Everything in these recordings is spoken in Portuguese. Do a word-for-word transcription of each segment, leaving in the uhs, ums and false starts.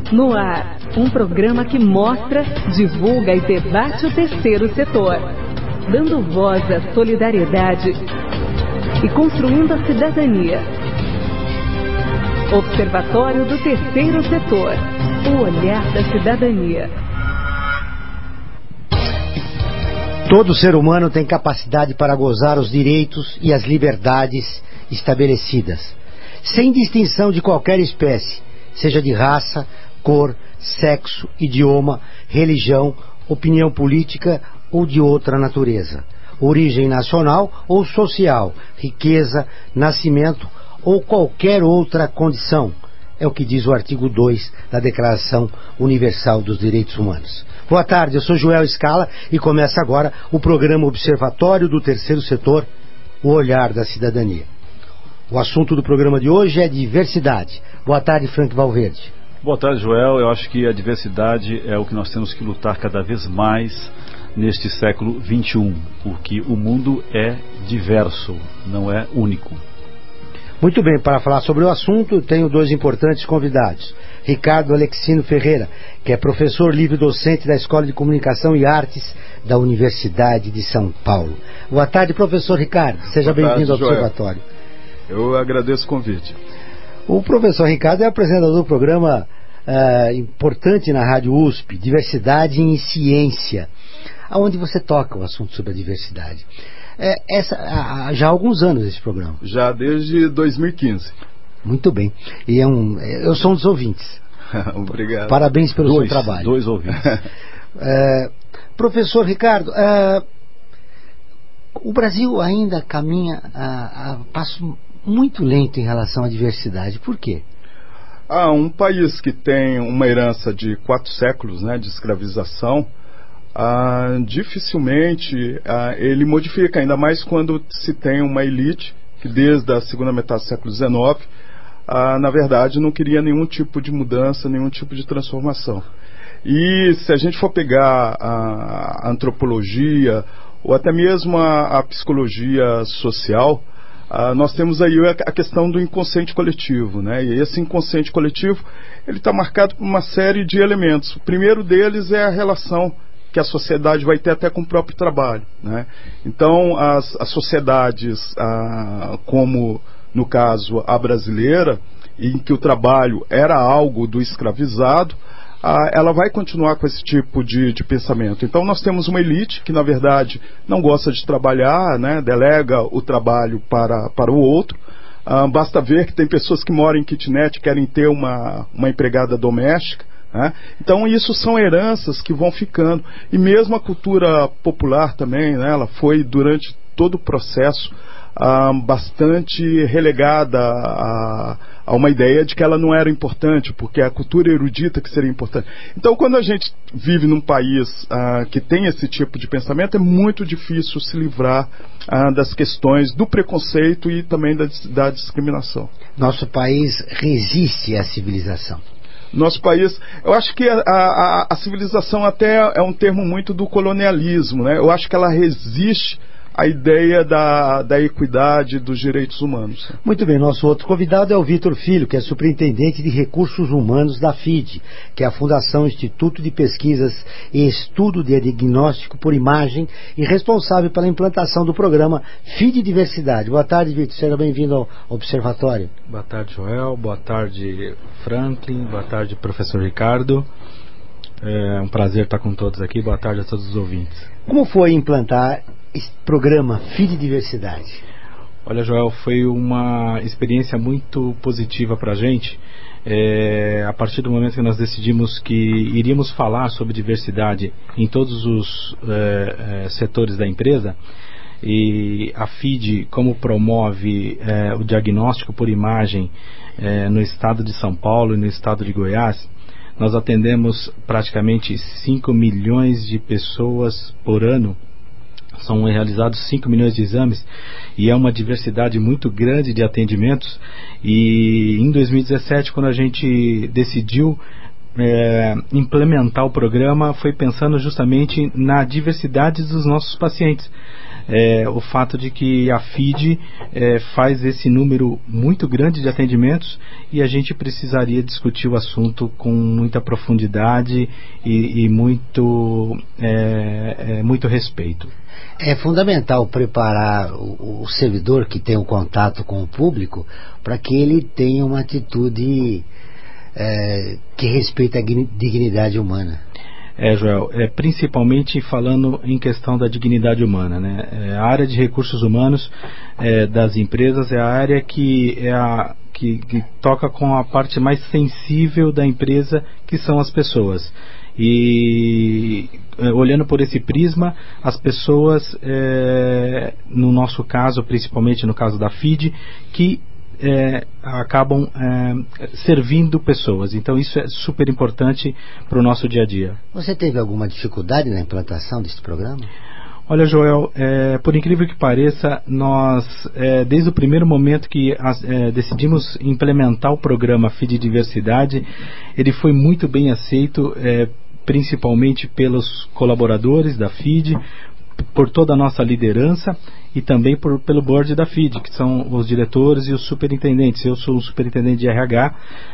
No ar, um programa que mostra, divulga e debate o terceiro setor, dando voz à solidariedade e construindo a cidadania. Observatório do Terceiro Setor, o olhar da cidadania. Todo ser humano tem capacidade para gozar os direitos e as liberdades estabelecidas, sem distinção de qualquer espécie, seja de raça, cor, sexo, idioma, religião, opinião política ou de outra natureza, origem nacional ou social, riqueza, nascimento ou qualquer outra condição. É o que diz o artigo dois da Declaração Universal dos Direitos Humanos. Boa tarde, eu sou Joel Scala e começa agora o programa Observatório do Terceiro Setor, o olhar da cidadania. O assunto do programa de hoje é diversidade. Boa tarde, Frank Valverde. Boa tarde, Joel. Eu acho que a diversidade é o que nós temos que lutar cada vez mais neste século vinte e um, porque o mundo é diverso, não é único. Muito bem, para falar sobre o assunto, tenho dois importantes convidados. Ricardo Alexino Ferreira, que é professor livre-docente da Escola de Comunicação e Artes da Universidade de São Paulo. Boa tarde, professor Ricardo. Seja bem-vindo ao Observatório. Eu agradeço o convite. O professor Ricardo é apresentador do programa uh, importante na Rádio U S P, Diversidade em Ciência, onde você toca o assunto sobre a diversidade. É, essa, há, já há alguns anos esse programa. Já desde dois mil e quinze. Muito bem. E é um, eu sou um dos ouvintes. Obrigado. Parabéns pelo dois, seu trabalho. Dois ouvintes. é, professor Ricardo, é, o Brasil ainda caminha a, a passo muito lento em relação à diversidade. Por quê? Ah, um país que tem uma herança de quatro séculos, né, de escravização, ah, dificilmente ah, ele modifica, ainda mais quando se tem uma elite que desde a segunda metade do século dezenove, ah, na verdade, não queria nenhum tipo de mudança, nenhum tipo de transformação. E se a gente for pegar a antropologia ou até mesmo a, a psicologia social, Uh, nós temos aí a questão do inconsciente coletivo, né? E esse inconsciente coletivo, ele está marcado por uma série de elementos. O primeiro deles é a relação que a sociedade vai ter até com o próprio trabalho, né? Então, as, as sociedades, uh, como no caso a brasileira, em que o trabalho era algo do escravizado, Uh, ela vai continuar com esse tipo de, de pensamento. Então nós temos uma elite que na verdade não gosta de trabalhar, né, delega o trabalho para, para o outro. Uh, basta ver que tem pessoas que moram em kitnet, querem ter uma, uma empregada doméstica, né? Então isso são heranças que vão ficando. E mesmo a cultura popular também, né, ela foi durante todo o processo Uh, bastante relegada a, a uma ideia de que ela não era importante, porque é a cultura erudita que seria importante. Então, quando a gente vive num país uh, que tem esse tipo de pensamento, é muito difícil se livrar uh, das questões do preconceito e também da, da discriminação. Nosso país resiste à civilização. Nosso país, eu acho que a, a, a civilização até é um termo muito do colonialismo, né? Eu acho que ela resiste a ideia da, da equidade dos direitos humanos. Muito bem, nosso outro convidado é o Vitor Filho, que é superintendente de recursos humanos da F I D, que é a Fundação Instituto de Pesquisas e Estudo de Diagnóstico por Imagem e responsável pela implantação do programa F I D Diversidade. Boa tarde, Vitor, seja bem-vindo ao Observatório. Boa tarde, Joel, boa tarde, Franklin, boa tarde, professor Ricardo. É um prazer estar com todos aqui, boa tarde a todos os ouvintes. Como foi implantar esse programa F I D Diversidade? Olha, Joel, foi uma experiência muito positiva para a gente. É, a partir do momento que nós decidimos que iríamos falar sobre diversidade em todos os é, é, setores da empresa, e a F I D, como promove é, o diagnóstico por imagem é, no estado de São Paulo e no estado de Goiás, nós atendemos praticamente cinco milhões de pessoas por ano. São realizados cinco milhões de exames e é uma diversidade muito grande de atendimentos. E em dois mil e dezessete, quando a gente decidiu é, implementar o programa foi pensando justamente na diversidade dos nossos pacientes. É, o fato de que a F I D é, faz esse número muito grande de atendimentos e a gente precisaria discutir o assunto com muita profundidade e, e muito, é, é, muito respeito. É fundamental preparar o, o servidor que tem o contato com o público para que ele tenha uma atitude é, que respeite a dignidade humana. É, Joel, é, principalmente falando em questão da dignidade humana, né? É, a área de recursos humanos é, das empresas é a área que, é a, que, que toca com a parte mais sensível da empresa, que são as pessoas. E é, olhando por esse prisma, as pessoas, é, no nosso caso, principalmente no caso da F I D, que É, acabam é, servindo pessoas. Então isso é super importante para o nosso dia a dia. Você teve alguma dificuldade na implantação desse programa? Olha, Joel, é, por incrível que pareça, nós, é, desde o primeiro momento que as, é, decidimos implementar o programa F I D Diversidade, ele foi muito bem aceito, é, principalmente pelos colaboradores da F I D, por toda a nossa liderança e também por, pelo board da F I D, que são os diretores e os superintendentes. Eu sou o superintendente de R H,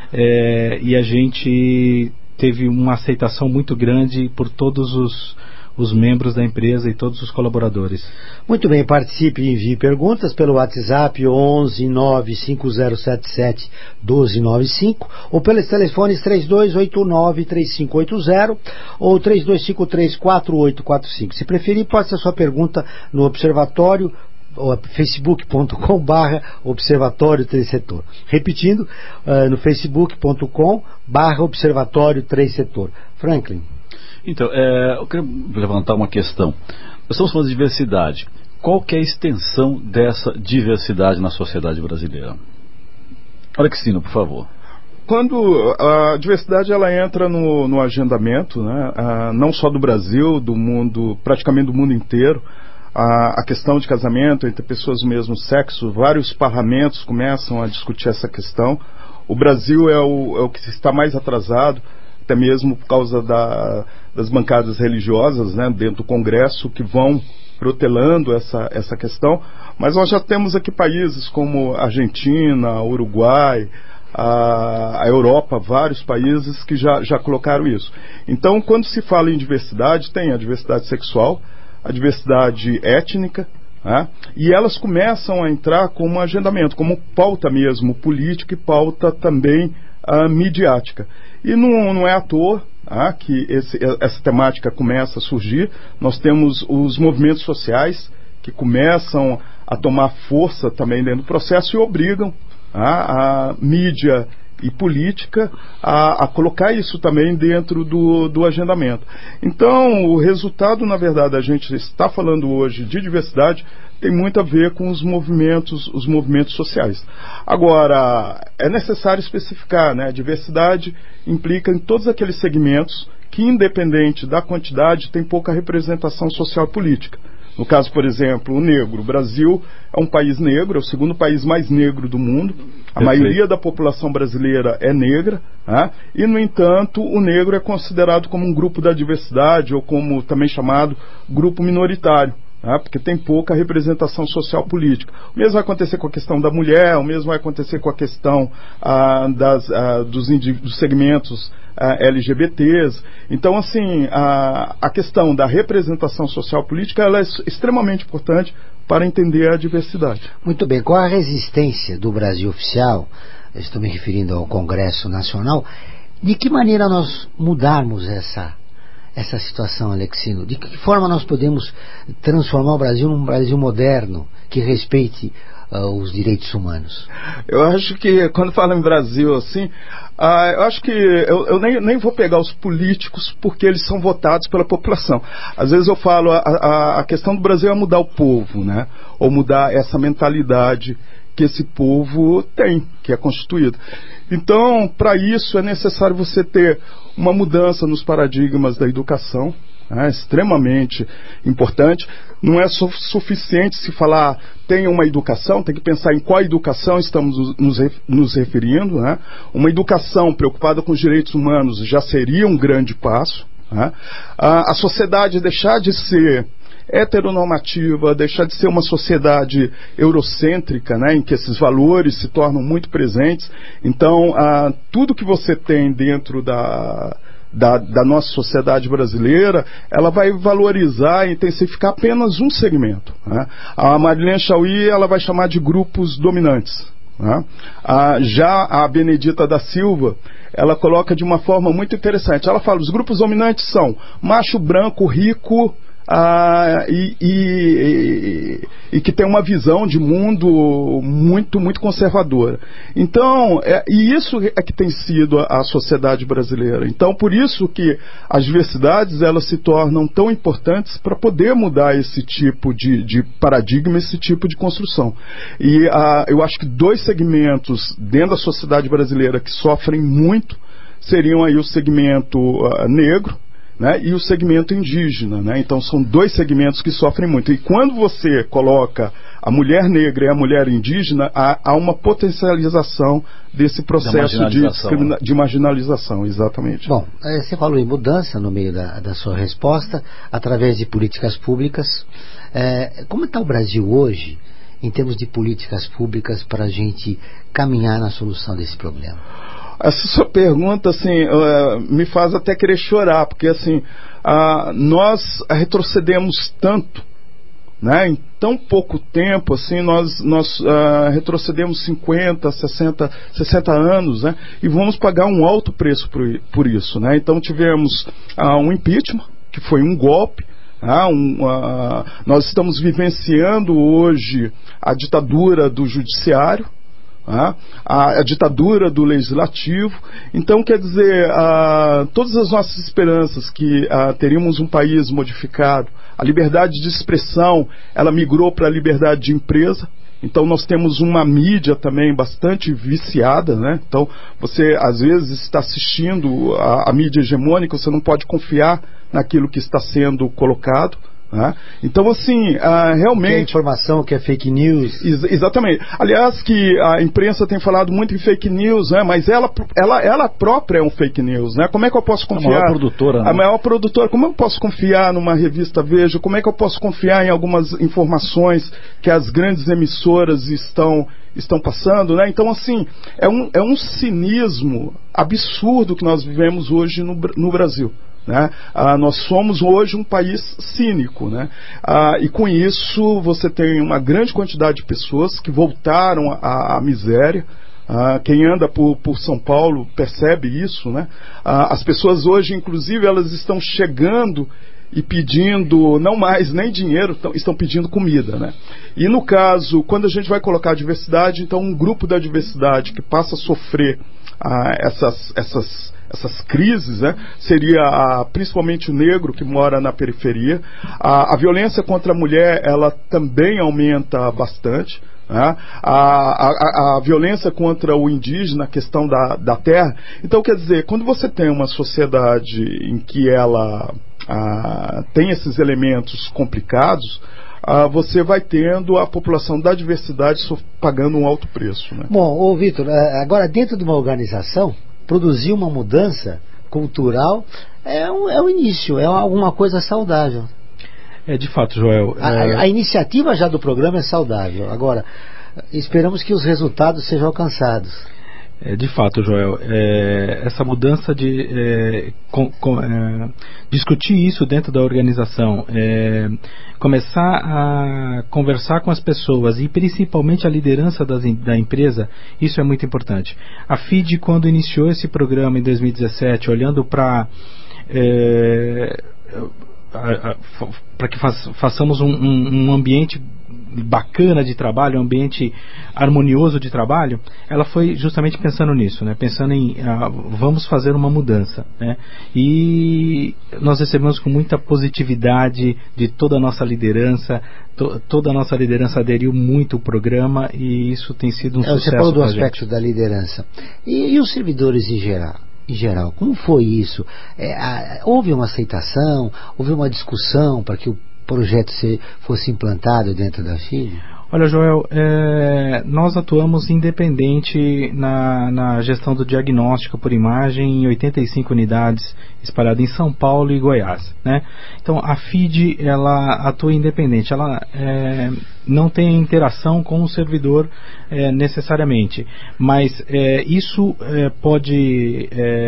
é, e a gente teve uma aceitação muito grande por todos os, os membros da empresa e todos os colaboradores. Muito bem, participe e envie perguntas pelo WhatsApp onze nove cinco zero sete sete um dois nove cinco ou pelos telefones três dois oito nove três cinco oito zero ou três dois cinco três quatro oito quatro cinco. Se preferir, pode ser sua pergunta no Observatório, facebook ponto com barra Observatório três Setor. Repetindo, uh, no facebook ponto com barra Observatório três Setor. Franklin. Então, é, eu quero levantar uma questão. Nós estamos falando de diversidade. Qual que é a extensão dessa diversidade na sociedade brasileira? Alexino, por favor. Quando a diversidade ela entra no, no agendamento, né, a, não só do Brasil, do mundo, praticamente do mundo inteiro, a, a questão de casamento entre pessoas do mesmo sexo, vários parlamentos começam a discutir essa questão. O Brasil é o, é o que está mais atrasado, até mesmo por causa da, das bancadas religiosas, né, dentro do Congresso, que vão protelando essa, essa questão, mas nós já temos aqui países como Argentina, Uruguai, a, a Europa, vários países que já, já colocaram isso. Então, quando se fala em diversidade, tem a diversidade sexual, a diversidade étnica, né, e elas começam a entrar como agendamento, como pauta mesmo política e pauta também uh, midiática. E não, não é à toa ah, que esse, essa temática começa a surgir. Nós temos os movimentos sociais que começam a tomar força também dentro do processo e obrigam ah, a mídia e política a, a colocar isso também dentro do, do agendamento. Então, o resultado, na verdade, a gente está falando hoje de diversidade, tem muito a ver com os movimentos, os movimentos sociais. Agora, é necessário especificar, né? A diversidade implica em todos aqueles segmentos que, independente da quantidade, tem pouca representação social e política. No caso, por exemplo, o negro. O Brasil é um país negro, é o segundo país mais negro do mundo. A Perfeito. Maioria da população brasileira é negra, né? E, no entanto, o negro é considerado como um grupo da diversidade, ou como também chamado grupo minoritário. Ah, porque tem pouca representação social política. O mesmo vai acontecer com a questão da mulher, o mesmo vai acontecer com a questão ah, das, ah, dos, dos segmentos ah, L G B Ts. Então, assim, a, a questão da representação social política ela é extremamente importante para entender a diversidade. Muito bem. Qual a resistência do Brasil oficial, estou me referindo ao Congresso Nacional, de que maneira nós mudarmos essa essa situação, Alexino? De que forma nós podemos transformar o Brasil num Brasil moderno, que respeite uh, os direitos humanos? Eu acho que, quando fala em Brasil, assim, uh, eu acho que eu, eu nem, nem vou pegar os políticos, porque eles são votados pela população. Às vezes eu falo, a, a, a questão do Brasil é mudar o povo, né? Ou mudar essa mentalidade que esse povo tem, que é constituído. Então, para isso é necessário você ter uma mudança nos paradigmas da educação, é extremamente importante. Não é su- suficiente se falar tenha uma educação, tem que pensar em qual educação estamos nos, nos referindo, né? Uma educação preocupada com os direitos humanos já seria um grande passo, né? a, a sociedade deixar de ser heteronormativa, deixar de ser uma sociedade eurocêntrica, né, em que esses valores se tornam muito presentes. Então, ah, tudo que você tem dentro da, da, da nossa sociedade brasileira, ela vai valorizar e intensificar apenas um segmento, né? A Marilene Chaui, ela vai chamar de grupos dominantes, né? Ah, já a Benedita da Silva, ela coloca de uma forma muito interessante. Ela fala, os grupos dominantes são macho branco, rico, Ah, e, e, e, e que tem uma visão de mundo muito, muito conservadora. Então, é, e isso é que tem sido a, a sociedade brasileira. Então, por isso que as diversidades, elas se tornam tão importantes para poder mudar esse tipo de, de paradigma, esse tipo de construção. E ah, eu acho que dois segmentos dentro da sociedade brasileira que sofrem muito seriam aí o segmento ah, negro, né, e o segmento indígena, né? Então são dois segmentos que sofrem muito. E quando você coloca a mulher negra e a mulher indígena, há, há uma potencialização desse processo marginalização, de, de marginalização, exatamente. Bom, você falou em mudança no meio da, da sua resposta, através de políticas públicas. É, como está o Brasil hoje, em termos de políticas públicas, para a gente caminhar na solução desse problema? Essa sua pergunta, assim, uh, me faz até querer chorar, porque, assim, uh, nós retrocedemos tanto, né? Em tão pouco tempo, assim, nós, nós uh, retrocedemos cinquenta, sessenta, sessenta anos, né? E vamos pagar um alto preço por, por isso, né? Então tivemos uh, um impeachment, que foi um golpe. Ah, um, uh, nós estamos vivenciando hoje a ditadura do judiciário, Ah, a, a ditadura do legislativo. Então, quer dizer, ah, todas as nossas esperanças que ah, teríamos um país modificado, a liberdade de expressão, ela migrou para a liberdade de empresa. Então nós temos uma mídia também bastante viciada, né? Então você às vezes está assistindo a, a mídia hegemônica, você não pode confiar naquilo que está sendo colocado. Né? Então, assim, uh, realmente... Que é informação, que é fake news. Ex- exatamente. Aliás, que a imprensa tem falado muito em fake news, né? Mas ela, ela, ela própria é um fake news, né? Como é que eu posso confiar... A maior produtora, né? A maior produtora. Como eu posso confiar numa revista Veja? Como é que eu posso confiar em algumas informações que as grandes emissoras estão... estão passando, né? Então, assim, é um, é um cinismo absurdo que nós vivemos hoje no, no Brasil. Né? Ah, nós somos hoje um país cínico, né? Ah, e com isso você tem uma grande quantidade de pessoas que voltaram à, à miséria. Ah, quem anda por, por São Paulo percebe isso, né? Ah, as pessoas hoje, inclusive, elas estão chegando e pedindo, não mais nem dinheiro, tão, estão pedindo comida, né? E no caso, quando a gente vai colocar a diversidade, então um grupo da diversidade que passa a sofrer ah, essas, essas, essas crises, né, seria ah, principalmente o negro que mora na periferia. Ah, a violência contra a mulher, ela também aumenta bastante. Né? A, a, a violência contra o indígena, a questão da, da terra. Então, quer dizer, quando você tem uma sociedade em que ela ah, tem esses elementos complicados, ah, você vai tendo a população da diversidade pagando um alto preço. Né? Bom, ô Vitor, agora dentro de uma organização, produzir uma mudança cultural é um, é um início, é alguma coisa saudável. É, de fato, Joel. A, é... a iniciativa já do programa é saudável. Agora, esperamos que os resultados sejam alcançados. É, de fato, Joel, é, essa mudança de é, com, com, é, discutir isso dentro da organização, é, começar a conversar com as pessoas e principalmente a liderança das, da empresa, isso é muito importante. A F I D, quando iniciou esse programa em dois mil e dezessete, olhando para é, para que fa façamos um, um, um ambiente bacana de trabalho, um ambiente harmonioso de trabalho, ela foi justamente pensando nisso, né? Pensando em uh, vamos fazer uma mudança, né? E nós recebemos com muita positividade de toda a nossa liderança, to, toda a nossa liderança aderiu muito ao programa e isso tem sido um é, sucesso. Você falou do aspecto gente. da liderança. E, e os servidores em geral? Em geral, como foi isso? É, a, houve uma aceitação? Houve uma discussão para que o projeto se, fosse implantado dentro da F I D? Olha, Joel, é, nós atuamos independente na, na gestão do diagnóstico por imagem em oitenta e cinco unidades espalhadas em São Paulo e Goiás, né? Então a F I D ela atua independente, ela é, não tem interação com o servidor é, necessariamente, mas é, isso é, pode,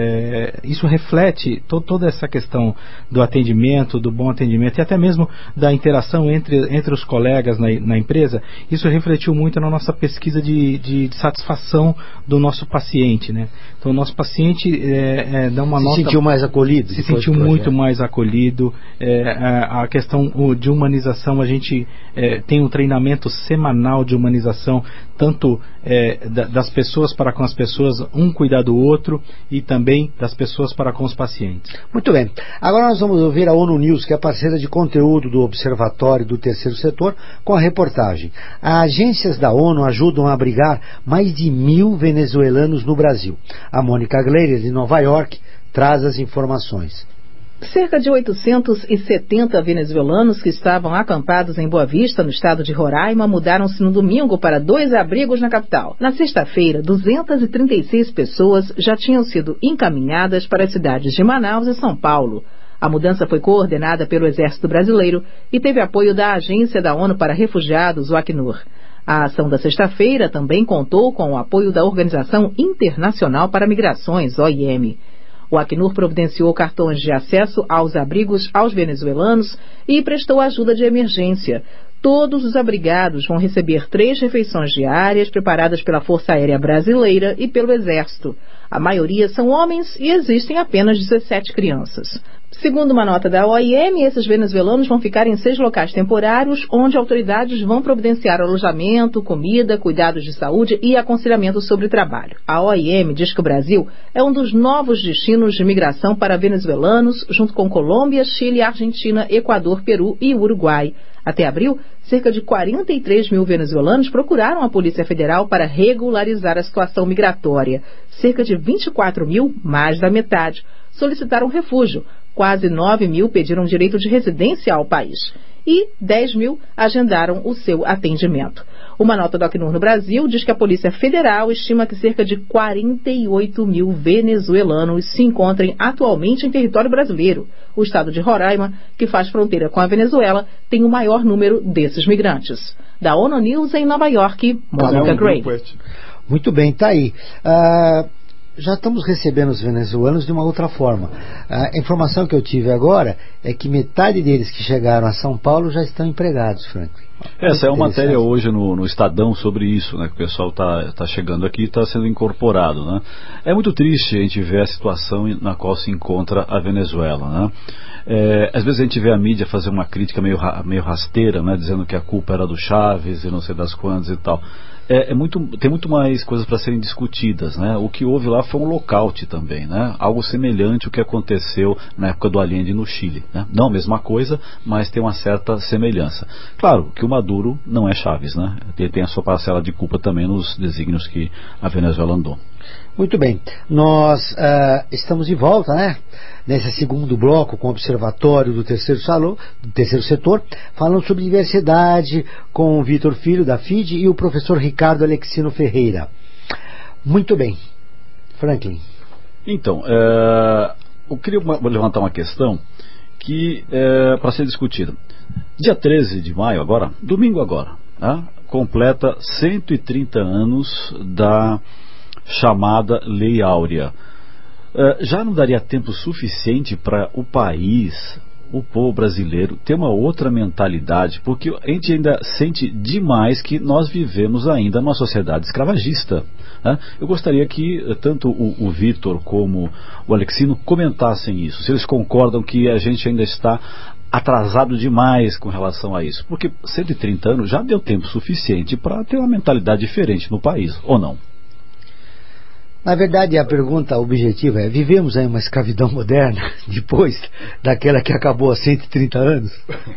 é, isso reflete to, toda essa questão do atendimento, do bom atendimento e até mesmo da interação entre, entre os colegas na, na empresa. Isso refletiu muito na nossa pesquisa de, de, de satisfação do nosso paciente, né? Então o nosso paciente é, é, dá uma se nota... Se sentiu mais acolhido? Se sentiu muito mais acolhido. É, a, a questão de humanização, a gente é, tem um treinamento semanal de humanização, tanto é, da, das pessoas para com as pessoas, um cuidar do outro, e também das pessoas para com os pacientes. Muito bem. Agora nós vamos ouvir a ONU News, que é a parceira de conteúdo do Observatório do Terceiro Setor, com a reportagem. As agências da ONU ajudam a abrigar mais de mil venezuelanos no Brasil. A Mônica Gleirer, de Nova York, traz as informações. Cerca de oitocentos e setenta venezuelanos que estavam acampados em Boa Vista, no estado de Roraima, mudaram-se no domingo para dois abrigos na capital. Na sexta-feira, duzentas e trinta e seis pessoas já tinham sido encaminhadas para as cidades de Manaus e São Paulo. A mudança foi coordenada pelo Exército Brasileiro e teve apoio da Agência da ONU para Refugiados, o Acnur. A ação da sexta-feira também contou com o apoio da Organização Internacional para Migrações, O I M. O Acnur providenciou cartões de acesso aos abrigos aos venezuelanos e prestou ajuda de emergência. Todos os abrigados vão receber três refeições diárias preparadas pela Força Aérea Brasileira e pelo Exército. A maioria são homens e existem apenas dezessete crianças. Segundo uma nota da O I M, esses venezuelanos vão ficar em seis locais temporários, onde autoridades vão providenciar alojamento, comida, cuidados de saúde e aconselhamento sobre trabalho. A O I M diz que o Brasil é um dos novos destinos de migração para venezuelanos, junto com Colômbia, Chile, Argentina, Equador, Peru e Uruguai. Até abril, cerca de quarenta e três mil venezuelanos procuraram a Polícia Federal para regularizar a situação migratória. Cerca de vinte e quatro mil, mais da metade, solicitaram refúgio. Quase nove mil pediram direito de residência ao país. E dez mil agendaram o seu atendimento. Uma nota do Acnur no Brasil diz que a Polícia Federal estima que cerca de quarenta e oito mil venezuelanos se encontrem atualmente em território brasileiro. O estado de Roraima, que faz fronteira com a Venezuela, tem o maior número desses migrantes. Da ONU News em Nova York, Mônica Gray. Muito bem, está aí. Uh... Já estamos recebendo os venezuelanos de uma outra forma. A informação que eu tive agora é que metade deles que chegaram a São Paulo já estão empregados, Franklin. Essa é uma matéria hoje no, no Estadão sobre isso, né? Que o pessoal está tá chegando aqui e está sendo incorporado, né? É muito triste a gente ver a situação na qual se encontra a Venezuela, né? É, às vezes a gente vê a mídia fazer uma crítica meio, meio rasteira, né? Dizendo que a culpa era do Chaves e não sei das quantas e tal. É, é muito, tem muito mais coisas para serem discutidas, né? O que houve lá foi um lockout também, né? Algo semelhante ao que aconteceu na época do Allende no Chile, né? Não a mesma coisa, mas tem uma certa semelhança. Claro que o Maduro não é Chaves, né? Ele tem a sua parcela de culpa também nos desígnios que a Venezuela andou. Muito bem, nós uh, estamos de volta, né? Nesse segundo bloco com o Observatório do Terceiro, Salão, do Terceiro Setor, falando sobre diversidade com o Vitor Filho da F I D e o professor Ricardo Alexino Ferreira. Muito bem, Franklin. Então, é, eu queria levantar uma questão que é para ser discutida. Dia treze de maio agora, domingo agora, né, completa cento e trinta anos da chamada Lei Áurea. Uh, já não daria tempo suficiente para o país o povo brasileiro tem uma outra mentalidade, porque a gente ainda sente demais que nós vivemos ainda numa sociedade escravagista, né? Eu gostaria que tanto o, o Vitor como o Alexino comentassem isso, se eles concordam que a gente ainda está atrasado demais com relação a isso, porque cento e trinta anos já deu tempo suficiente para ter uma mentalidade diferente no país, ou não? Na verdade, a pergunta objetiva é: vivemos aí uma escravidão moderna depois daquela que acabou há cento e trinta anos?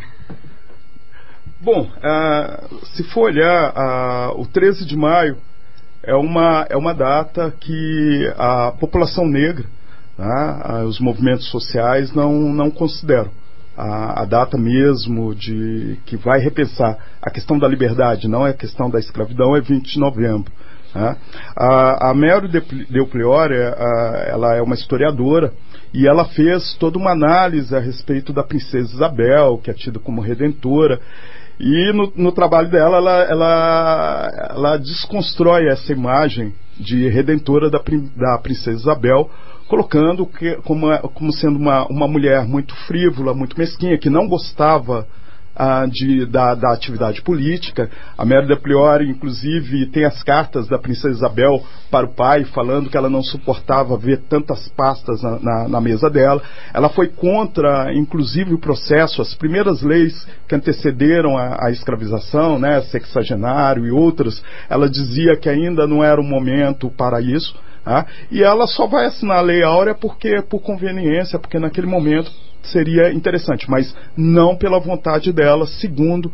Bom, uh, se for olhar, uh, o treze de maio é uma, é uma data que a população negra, né, uh, os movimentos sociais não, não consideram. A, a data mesmo de, que vai repensar a questão da liberdade, não é a questão da escravidão, é vinte de novembro. Né? A, a Mary Del Priore, ela é uma historiadora e ela fez toda uma análise a respeito da princesa Isabel, que é tida como redentora, e no, no trabalho dela ela, ela, ela desconstrói essa imagem de redentora da, da princesa Isabel, colocando que, como, como sendo uma, uma mulher muito frívola, muito mesquinha, que não gostava ah, de, da, da atividade política. A Mary Del Priore, inclusive, tem as cartas da princesa Isabel para o pai, falando que ela não suportava ver tantas pastas na, na, na mesa dela. Ela foi contra, inclusive, o processo, as primeiras leis que antecederam a, a escravização, né, sexagenário e outras. Ela dizia que ainda não era o momento para isso. Ah, e ela só vai assinar a Lei Áurea porque, por conveniência, porque naquele momento seria interessante, mas não pela vontade dela, segundo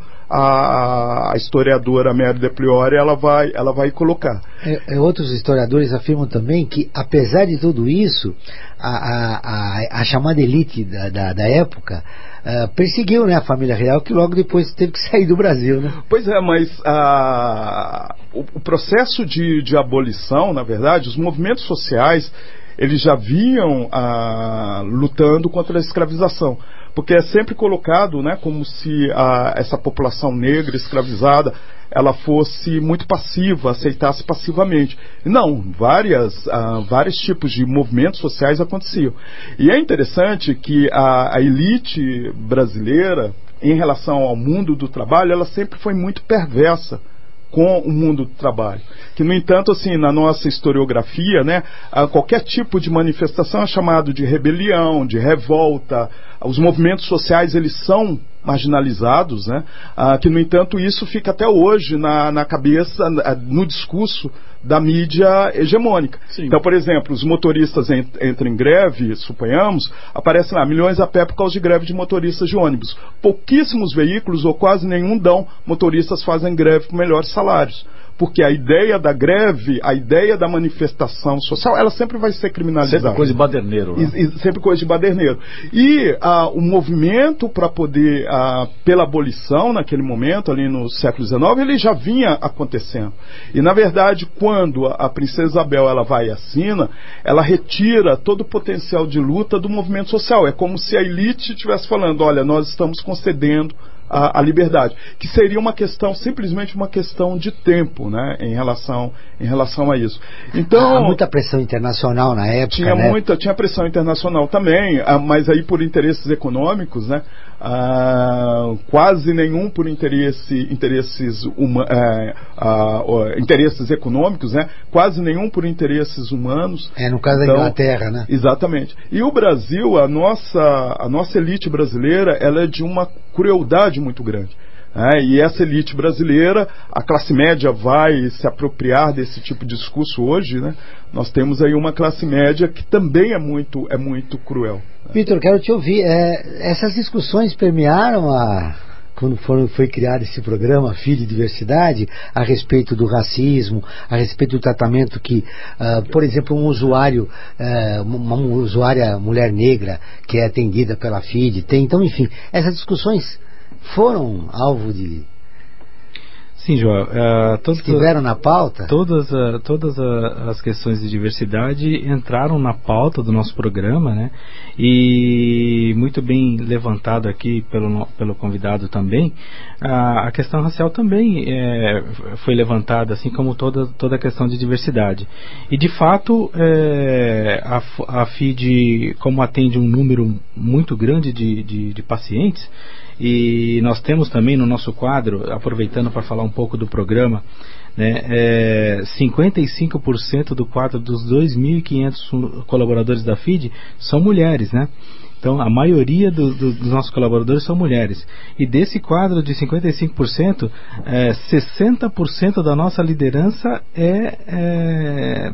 a, a historiadora Mary Del Priore, ela vai, ela vai colocar. É, é, outros historiadores afirmam também que, apesar de tudo isso, a, a, a, a chamada elite da, da, da época uh, perseguiu, né, a família real, que logo depois teve que sair do Brasil, né? Pois é, mas uh, o, o processo de, de abolição, na verdade, os movimentos sociais, eles já vinham ah, lutando contra a escravização, porque é sempre colocado, né, como se ah, essa população negra escravizada ela fosse muito passiva, aceitasse passivamente. Não, várias, ah, vários tipos de movimentos sociais aconteciam. E é interessante que a, a elite brasileira, em relação ao mundo do trabalho, ela sempre foi muito perversa com o mundo do trabalho. Que, no entanto, assim, na nossa historiografia, né, qualquer tipo de manifestação é chamado de rebelião, de revolta. Os movimentos sociais, eles são marginalizados, né, que, no entanto, isso fica até hoje na, na cabeça, no discurso da mídia hegemônica. Sim. Então, por exemplo, os motoristas ent entram em greve, suponhamos, aparecem lá milhões a pé por causa de greve de motoristas de ônibus. Pouquíssimos veículos, ou quase nenhum, dão, motoristas fazem greve por melhores salários. Porque a ideia da greve, a ideia da manifestação social, ela sempre vai ser criminalizada. Sempre coisa de baderneiro. Né? E, e, sempre coisa de baderneiro. E ah, o movimento para poder, ah, pela abolição, naquele momento, ali no século dezenove, ele já vinha acontecendo. E, na verdade, quando a, a princesa Isabel ela vai e assina, ela retira todo o potencial de luta do movimento social. É como se a elite estivesse falando, olha, nós estamos concedendo A, a liberdade, que seria uma questão, simplesmente uma questão de tempo, né, em relação, em relação a isso. Então, há muita pressão internacional na época, tinha né? muita, tinha pressão internacional também, mas aí por interesses econômicos, né, ah, quase nenhum por interesse, interesses, uma, ah, ah, interesses econômicos, né, quase nenhum por interesses humanos. É, no caso então, da Inglaterra, né? Exatamente. E o Brasil, a nossa, a nossa elite brasileira, ela é de uma crueldade muito grande. É, e essa elite brasileira, a classe média vai se apropriar desse tipo de discurso hoje, né? Nós temos aí uma classe média que também é muito, é muito cruel. Vitor, quero te ouvir. É, essas discussões permearam a... quando foram, foi criado esse programa Filho de Diversidade, a respeito do racismo, a respeito do tratamento que, uh, por exemplo, um usuário, uh, uma usuária mulher negra que é atendida pela F I D tem. Então, enfim, essas discussões foram alvo de... Sim, Joel. Uh, todos, Estiveram na pauta? Todas, uh, todas uh, as questões de diversidade entraram na pauta do nosso programa, né? E muito bem levantado aqui pelo, pelo convidado também, uh, a questão racial também é, foi levantada, assim como toda, toda a questão de diversidade. E, de fato, é, a, a F I D, como atende um número muito grande de, de, de pacientes, e nós temos também no nosso quadro, aproveitando para falar um pouco do programa, né, é, cinquenta e cinco por cento do quadro dos dois mil e quinhentos colaboradores da F I D são mulheres, né? Então, a maioria do, do, dos nossos colaboradores são mulheres. E desse quadro de cinquenta e cinco por cento, é, sessenta por cento da nossa liderança é, é,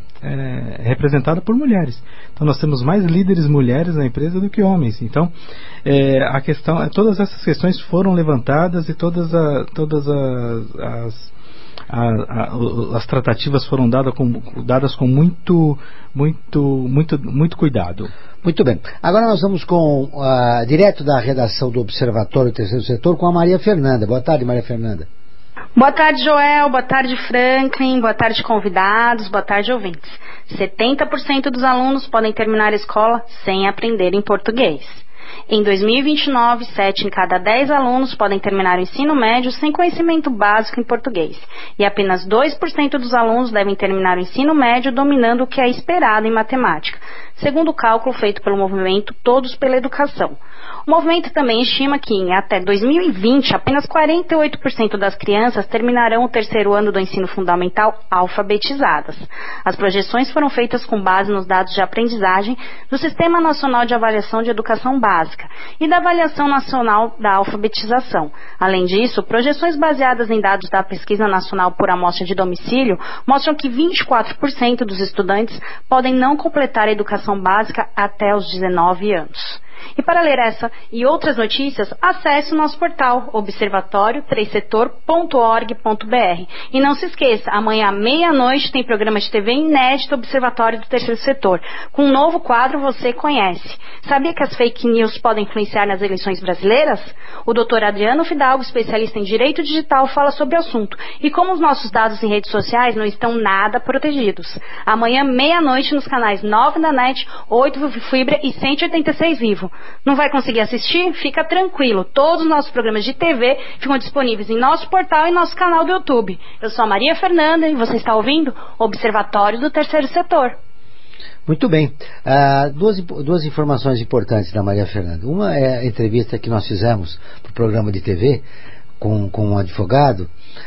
é representada por mulheres. Então, nós temos mais líderes mulheres na empresa do que homens. Então, é, a questão, todas essas questões foram levantadas e todas, a, todas as... as A, a, as tratativas foram dadas com, dadas com muito, muito, muito, muito cuidado. Muito bem. Agora nós vamos com, uh, direto da redação do Observatório Terceiro Setor, com a Maria Fernanda. Boa tarde, Maria Fernanda. Boa tarde, Joel. Boa tarde, Franklin. Boa tarde, convidados. Boa tarde, ouvintes. setenta por cento dos alunos podem terminar a escola sem aprender em português. Em dois mil e vinte e nove, sete em cada dez alunos podem terminar o ensino médio sem conhecimento básico em português. E apenas dois por cento dos alunos devem terminar o ensino médio dominando o que é esperado em matemática, segundo o cálculo feito pelo movimento Todos pela Educação. O movimento também estima que em até dois mil e vinte, apenas quarenta e oito por cento das crianças terminarão o terceiro ano do ensino fundamental alfabetizadas. As projeções foram feitas com base nos dados de aprendizagem do Sistema Nacional de Avaliação de Educação Básica e da Avaliação Nacional da Alfabetização. Além disso, projeções baseadas em dados da Pesquisa Nacional por Amostra de Domicílio mostram que vinte e quatro por cento dos estudantes podem não completar a educação básica até os dezenove anos. E para ler essa e outras notícias, acesse o nosso portal observatório três setor ponto org ponto br. E não se esqueça, amanhã à meia-noite tem programa de T V inédito Observatório do Terceiro Setor. Com um novo quadro você conhece. Sabia que as fake news podem influenciar nas eleições brasileiras? O doutor Adriano Fidalgo, especialista em direito digital, fala sobre o assunto e como os nossos dados em redes sociais não estão nada protegidos. Amanhã, meia-noite, nos canais nove da N E T, oito Fibra e cento e oitenta e seis Vivo. Não vai conseguir assistir? Fica tranquilo. Todos os nossos programas de T V ficam disponíveis em nosso portal e nosso canal do YouTube. Eu sou a Maria Fernanda e você está ouvindo Observatório do Terceiro Setor. Muito bem. Uh, duas, duas informações importantes da Maria Fernanda. Uma é a entrevista que nós fizemos para o programa de T V com, com um advogado,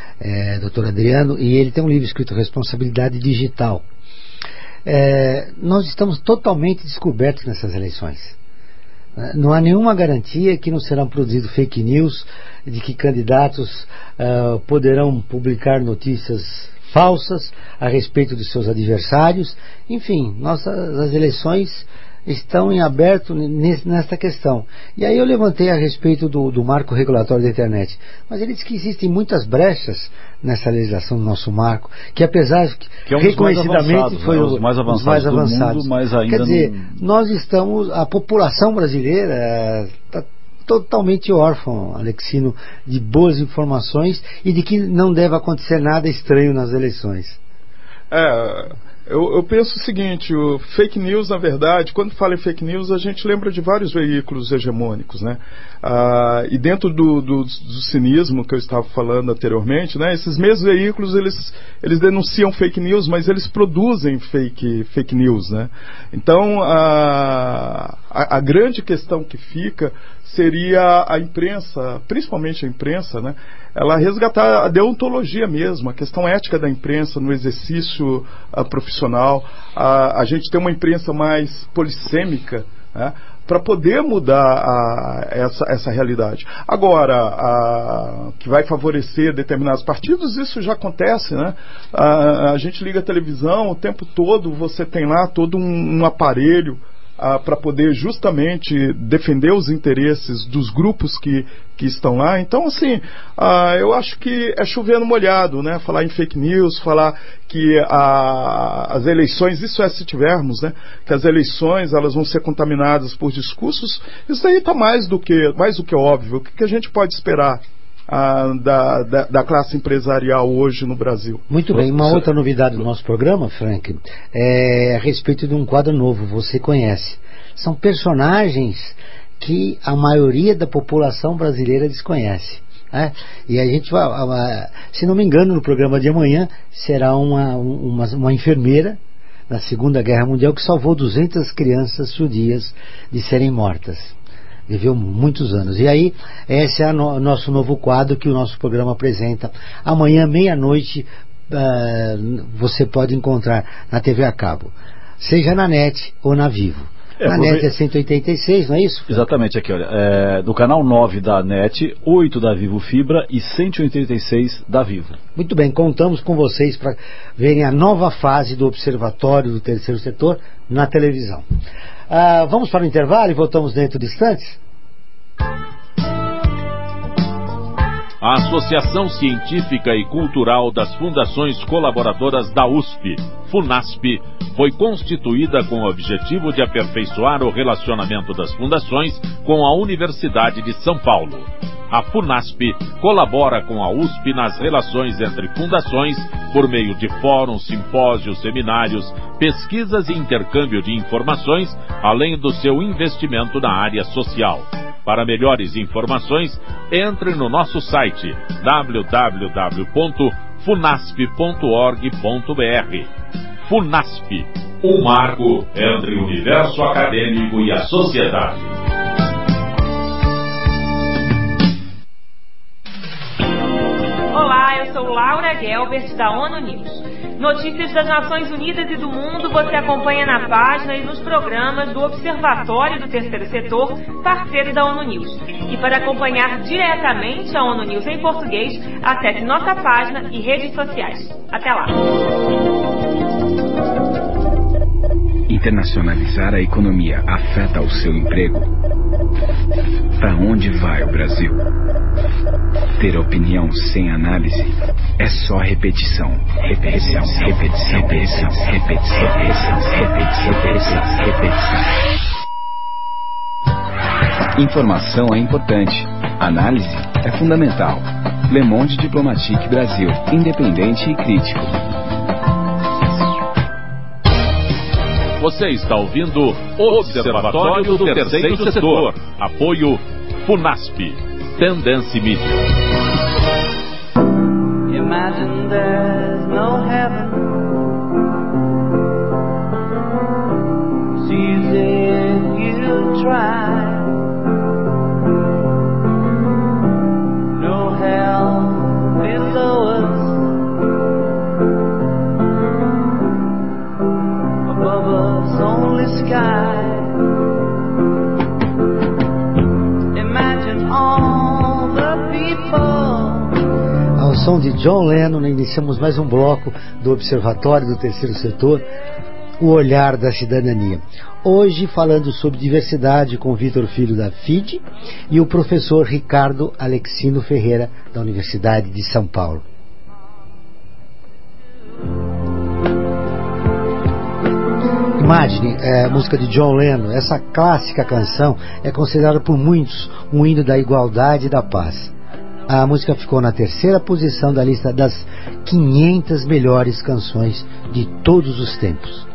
é, doutor Adriano, e ele tem um livro escrito Responsabilidade Digital. É, nós estamos totalmente descobertos nessas eleições. Não há nenhuma garantia que não serão produzidos fake news, de que candidatos uh, poderão publicar notícias falsas a respeito dos seus adversários. Enfim, nossas, as eleições estão em aberto nesta questão. E aí eu levantei a respeito do, do marco regulatório da internet. Mas ele diz que existem muitas brechas nessa legislação do nosso marco, que apesar de que é um reconhecidamente foi né? o, os mais avançados, os mais avançados. Mundo, mas ainda Quer dizer, não... nós estamos, a população brasileira está totalmente órfã, Alexino, de boas informações e de que não deve acontecer nada estranho nas eleições. É... Eu, eu penso o seguinte, o fake news, na verdade, quando fala em fake news, a gente lembra de vários veículos hegemônicos, né? Ah, e dentro do, do, do cinismo que eu estava falando anteriormente, né? Esses mesmos veículos, eles, eles denunciam fake news, mas eles produzem fake, fake news, né? Então, a, a, a grande questão que fica seria a imprensa, principalmente a imprensa, né? Ela resgatar a deontologia mesmo, a questão ética da imprensa no exercício uh, profissional, a, a gente ter uma imprensa mais polissêmica, né, para poder mudar a, essa, essa realidade. Agora, a, que vai favorecer determinados partidos, isso já acontece, né? A, a gente liga a televisão o tempo todo, você tem lá todo um, um aparelho Ah, para poder justamente defender os interesses dos grupos que, que estão lá. Então, assim, ah, eu acho que é chover no molhado, né? Falar em fake news, falar que ah, as eleições, isso é se tivermos, né? Que as eleições elas vão ser contaminadas por discursos, isso aí está mais do que, mais do que óbvio. O que, que a gente pode esperar? ah, da, da, da classe empresarial hoje no Brasil. Muito bem, uma outra novidade do nosso programa, Frank, é a respeito de um quadro novo, você conhece. São personagens que a maioria da população brasileira desconhece. É, e a gente vai, se não me engano, no programa de amanhã será uma, uma, uma enfermeira na Segunda Guerra Mundial que salvou duzentas crianças judias de serem mortas. Viveu muitos anos. E aí, esse é o no, nosso novo quadro que o nosso programa apresenta. Amanhã, meia-noite, uh, você pode encontrar na T V a cabo, seja na NET ou na Vivo. É, a NET é cento e oitenta e seis, não é isso? Exatamente, aqui, olha. É, do canal nove da NET, oito da Vivo Fibra e cento e oitenta e seis da Vivo. Muito bem, contamos com vocês para verem a nova fase do Observatório do Terceiro Setor na televisão. Ah, vamos para o intervalo e voltamos dentro de instantes? A Associação Científica e Cultural das Fundações Colaboradoras da U S P, FUNASP, foi constituída com o objetivo de aperfeiçoar o relacionamento das fundações com a Universidade de São Paulo. A FUNASP colabora com a U S P nas relações entre fundações por meio de fóruns, simpósios, seminários, pesquisas e intercâmbio de informações, além do seu investimento na área social. Para melhores informações, entre no nosso site w w w ponto funasp ponto org ponto b r. FUNASP, um marco entre o universo acadêmico e a sociedade. Olá, eu sou Laura Gelbert da ONU News. Notícias das Nações Unidas e do mundo você acompanha na página e nos programas do Observatório do Terceiro Setor, parceiro da ONU News. E para acompanhar diretamente a ONU News em português, acesse nossa página e redes sociais. Até lá! Internacionalizar a economia afeta o seu emprego? Para onde vai o Brasil? Ter opinião sem análise é só repetição, repetição, repetição, repetição, repetição, repetição, repetição, repetição, repetição. Informação é importante, análise é fundamental. Le Monde Diplomatique Brasil, independente e crítico. Você está ouvindo o Observatório do Terceiro Setor. Apoio FUNASP. Tendência Mídia. Imagine there's no heaven. See if you try. No hell below us. Above us only sky. Imagine all the people. Ao som de John Lennon, iniciamos mais um bloco do Observatório do Terceiro Setor, o olhar da cidadania. Hoje falando sobre diversidade com Vitor Filho da F I D e o professor Ricardo Alexino Ferreira da Universidade de São Paulo. Imagine, é, música de John Lennon. Essa clássica canção é considerada por muitos um hino da igualdade e da paz. A música ficou na terceira posição da lista das quinhentas melhores canções de todos os tempos.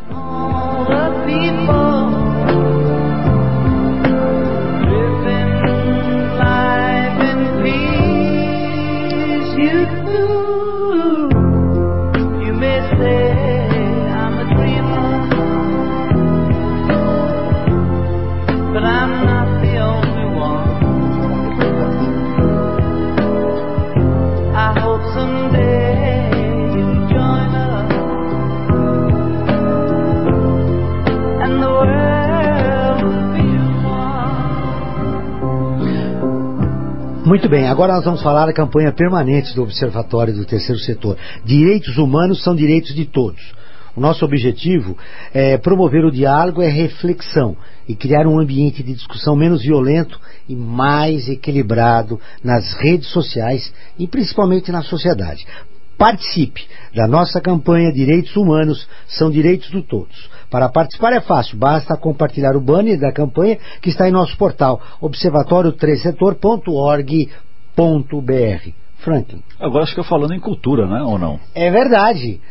Muito bem, agora nós vamos falar da campanha permanente do Observatório do Terceiro Setor. Direitos humanos são direitos de todos. O nosso objetivo é promover o diálogo e a reflexão e criar um ambiente de discussão menos violento e mais equilibrado nas redes sociais e principalmente na sociedade. Participe da nossa campanha Direitos Humanos são direitos de todos. Para participar é fácil, basta compartilhar o banner da campanha que está em nosso portal observatório três setor ponto org ponto b r. Franklin. Agora acho que eu falando em cultura, né? Ou não? É verdade.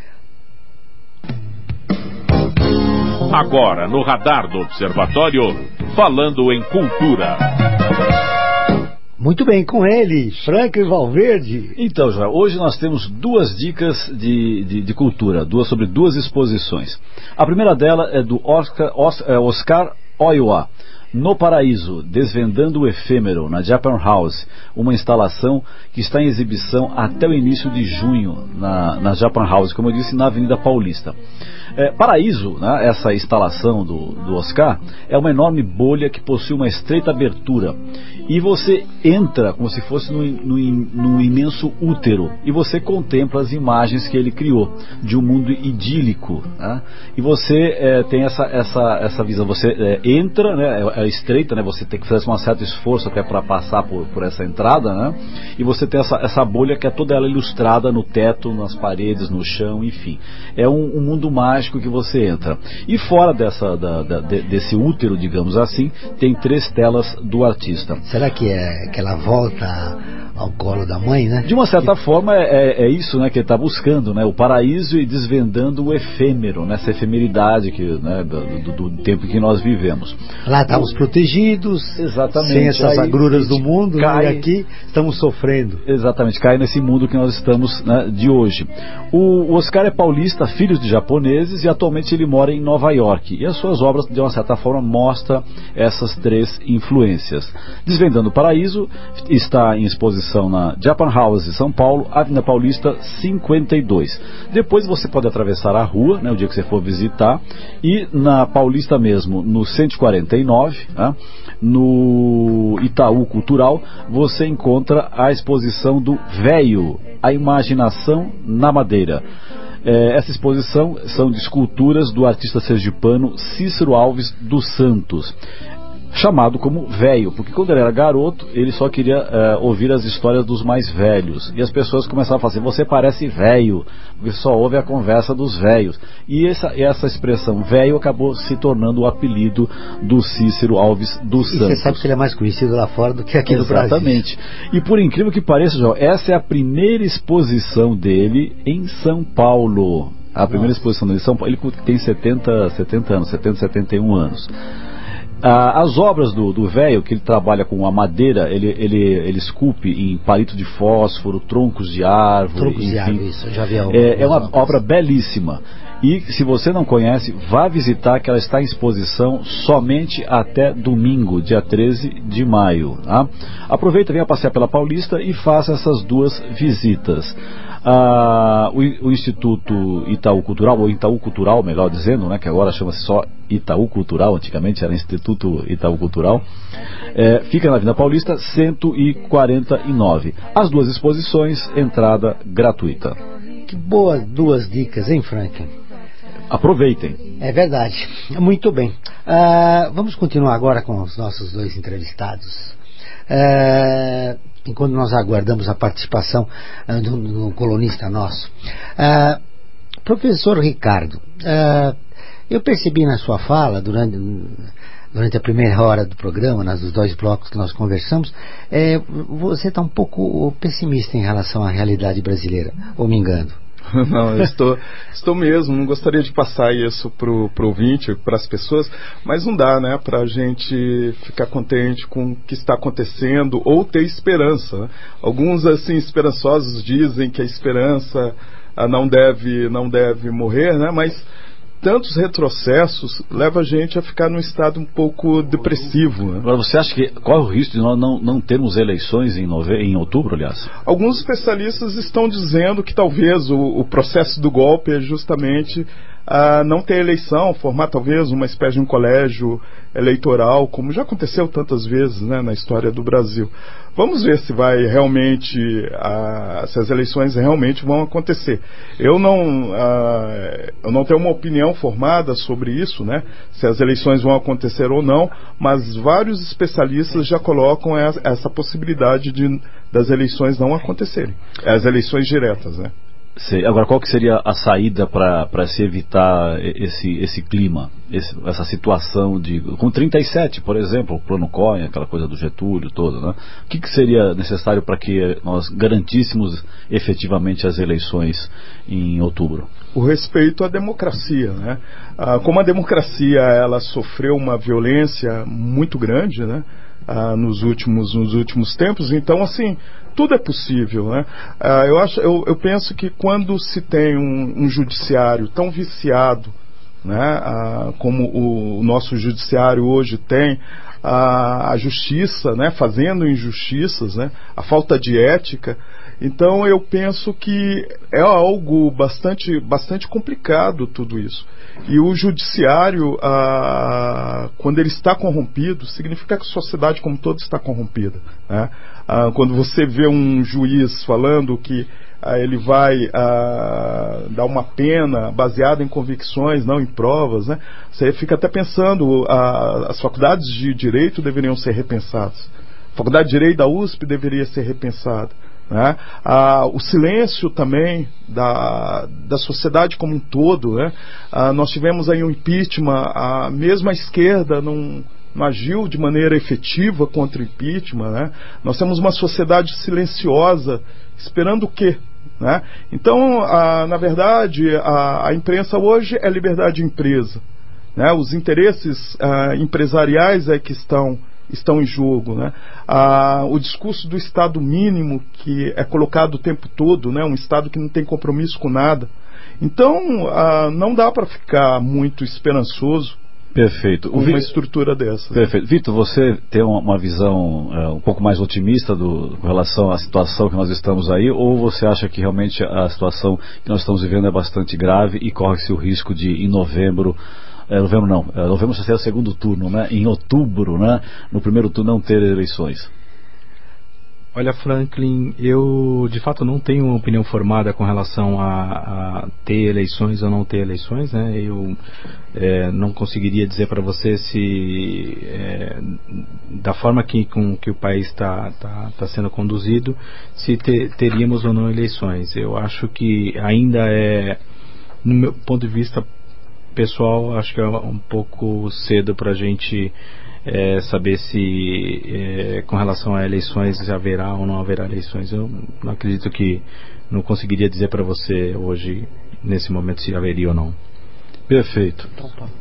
Agora, no radar do Observatório, falando em cultura. Muito bem, com ele, Franklin Valverde. Então, Joel, hoje nós temos duas dicas de, de, de cultura, duas sobre duas exposições. A primeira dela é do Oscar, Oscar, Oscar Oiwa, No Paraíso, Desvendando o Efêmero, na Japan House, uma instalação que está em exibição até o início de junho na, na Japan House, como eu disse, na Avenida Paulista. É, Paraíso, né, essa instalação do, do Oscar, é uma enorme bolha que possui uma estreita abertura. E você entra como se fosse num, num, num imenso útero e você contempla as imagens que ele criou de um mundo idílico, né? E você é, tem essa, essa, essa visão, você é, entra, né, é, é estreita, né, você tem que fazer um certo esforço até para passar por, por essa entrada, né? E você tem essa, essa bolha que é toda ela ilustrada no teto, nas paredes, no chão, enfim. É um, um mundo mágico que você entra. E fora dessa, da, da, desse útero, digamos assim, tem três telas do artista. Será que é que ela volta ao colo da mãe, né? De uma certa que... forma é, é isso, né, que ele está buscando, né? O paraíso e desvendando o efêmero, né? Essa efemeridade que, né, do, do, do tempo que nós vivemos. Lá estamos o... protegidos, exatamente, sem essas aí, agruras do mundo, cai... né? E aqui estamos sofrendo. Exatamente, cai nesse mundo que nós estamos, né, de hoje. O, o Oscar é paulista, filho de japoneses, e atualmente ele mora em Nova York. E as suas obras, de uma certa forma, mostram essas três influências. Desvendando o Paraíso está em exposição na Japan House, São Paulo, Avenida Paulista cinquenta e dois. Depois você pode atravessar a rua, né, o dia que você for visitar, e na Paulista mesmo, no cento e quarenta e nove, né, no Itaú Cultural, você encontra a exposição do Véio, a imaginação na madeira. É, essa exposição são de esculturas do artista sergipano Cícero Alves dos Santos, chamado como velho, porque quando ele era garoto, ele só queria uh, ouvir as histórias dos mais velhos, e as pessoas começavam a falar assim, você parece velho, porque só ouve a conversa dos velhos, e essa, essa expressão velho acabou se tornando o apelido do Cícero Alves dos e Santos. Você sabe que ele é mais conhecido lá fora do que aqui no Brasil. Exatamente. E por incrível que pareça, João, essa é a primeira exposição dele em São Paulo. A primeira Nossa. exposição dele em São Paulo, ele tem setenta, setenta anos, setenta, setenta e um anos. Ah, as obras do, do velho, que ele trabalha com a madeira, ele, ele, ele esculpe em palito de fósforo, troncos de árvore, troncos enfim, de árvore, isso, eu já vi a é, é uma obras. obra belíssima. E se você não conhece, vá visitar, que ela está em exposição somente até domingo, dia treze de maio. Tá? Aproveita, venha passear pela Paulista e faça essas duas visitas. Ah, o, o Instituto Itaú Cultural, ou Itaú Cultural, melhor dizendo, né, que agora chama-se só Itaú Cultural, antigamente era Instituto Itaú Cultural, é, fica na Avenida Paulista cento e quarenta e nove. As duas exposições, entrada gratuita. Que boas duas dicas, hein, Franklin? Aproveitem. É verdade. Muito bem. Uh, vamos continuar agora com os nossos dois entrevistados. Uh, enquanto nós aguardamos a participação uh, do, do colunista nosso. Uh, professor Ricardo, uh, eu percebi na sua fala, durante, durante a primeira hora do programa, nos dois blocos que nós conversamos, eh, você está um pouco pessimista em relação à realidade brasileira, ou me engano? Não, eu estou, estou mesmo, não gostaria de passar isso para o ouvinte, para as pessoas, mas não dá, né, para a gente ficar contente com o que está acontecendo ou ter esperança, né? Alguns, assim, esperançosos dizem que a esperança ah, não deve, não deve morrer, né, mas tantos retrocessos levam a gente a ficar num estado um pouco depressivo, né? Agora, você acha que qual é o risco de nós não, não termos eleições em, nove... em outubro, aliás? Alguns especialistas estão dizendo que talvez o, o processo do golpe é justamente a não ter eleição, formar talvez uma espécie de um colégio eleitoral, como já aconteceu tantas vezes, né, na história do Brasil. Vamos ver se vai realmente, a, se as eleições realmente vão acontecer. Eu não, a, eu não tenho uma opinião formada sobre isso, né, se as eleições vão acontecer ou não, mas vários especialistas já colocam essa, essa possibilidade de, das eleições não acontecerem, as eleições diretas, né. Sei. Agora, qual que seria a saída para se evitar esse, esse clima, esse, essa situação de... Com trinta e sete, por exemplo, o plano Cohen, aquela coisa do Getúlio toda, né? O que, que seria necessário para que nós garantíssemos efetivamente as eleições em outubro? O respeito à democracia, né? Ah, como a democracia ela sofreu uma violência muito grande, né? Ah, nos últimos nos últimos tempos, então assim tudo é possível, né? Ah, eu acho eu, eu penso que quando se tem um, um judiciário tão viciado, né? Ah, como o, o nosso judiciário hoje tem, a, a justiça, né? Fazendo injustiças, né? A falta de ética. Então eu penso que é algo bastante, bastante complicado tudo isso. E o judiciário, ah, quando ele está corrompido, significa que a sociedade como toda está corrompida, né? Ah, quando você vê um juiz falando que ah, ele vai ah, dar uma pena baseada em convicções, não em provas, né? Você fica até pensando, ah, as faculdades de direito deveriam ser repensadas. A faculdade de direito da U S P deveria ser repensada. Né? Ah, o silêncio também da, da sociedade como um todo, né? Ah, nós tivemos aí um impeachment, a mesma esquerda não, não agiu de maneira efetiva contra o impeachment, né? Nós temos uma sociedade silenciosa esperando o quê? Né? Então, ah, na verdade, a, a imprensa hoje é liberdade de empresa, né? Os interesses ah, empresariais é que estão estão em jogo, né? Ah, o discurso do Estado mínimo que é colocado o tempo todo, né? Um Estado que não tem compromisso com nada. Então, ah, não dá para ficar muito esperançoso. Perfeito. Com uma estrutura dessa. Perfeito. Vitor, você tem uma visão é, um pouco mais otimista do, com relação à situação que nós estamos aí, ou você acha que realmente a situação que nós estamos vivendo é bastante grave e corre-se o risco de, em novembro, É, novembro não, é, novembro seria o segundo turno, né? Em outubro, né? No primeiro turno não ter eleições? Olha, Franklin, eu de fato não tenho uma opinião formada com relação a, a ter eleições ou não ter eleições, né? Eu é, não conseguiria dizer para você se é, da forma que, com que o país está tá, tá sendo conduzido, se te, teríamos ou não eleições. Eu acho que ainda é, no meu ponto de vista pessoal, acho que é um pouco cedo para a gente é, saber se é, com relação a eleições haverá ou não haverá eleições. Eu não acredito que não conseguiria dizer para você hoje, nesse momento, se haveria ou não. Perfeito.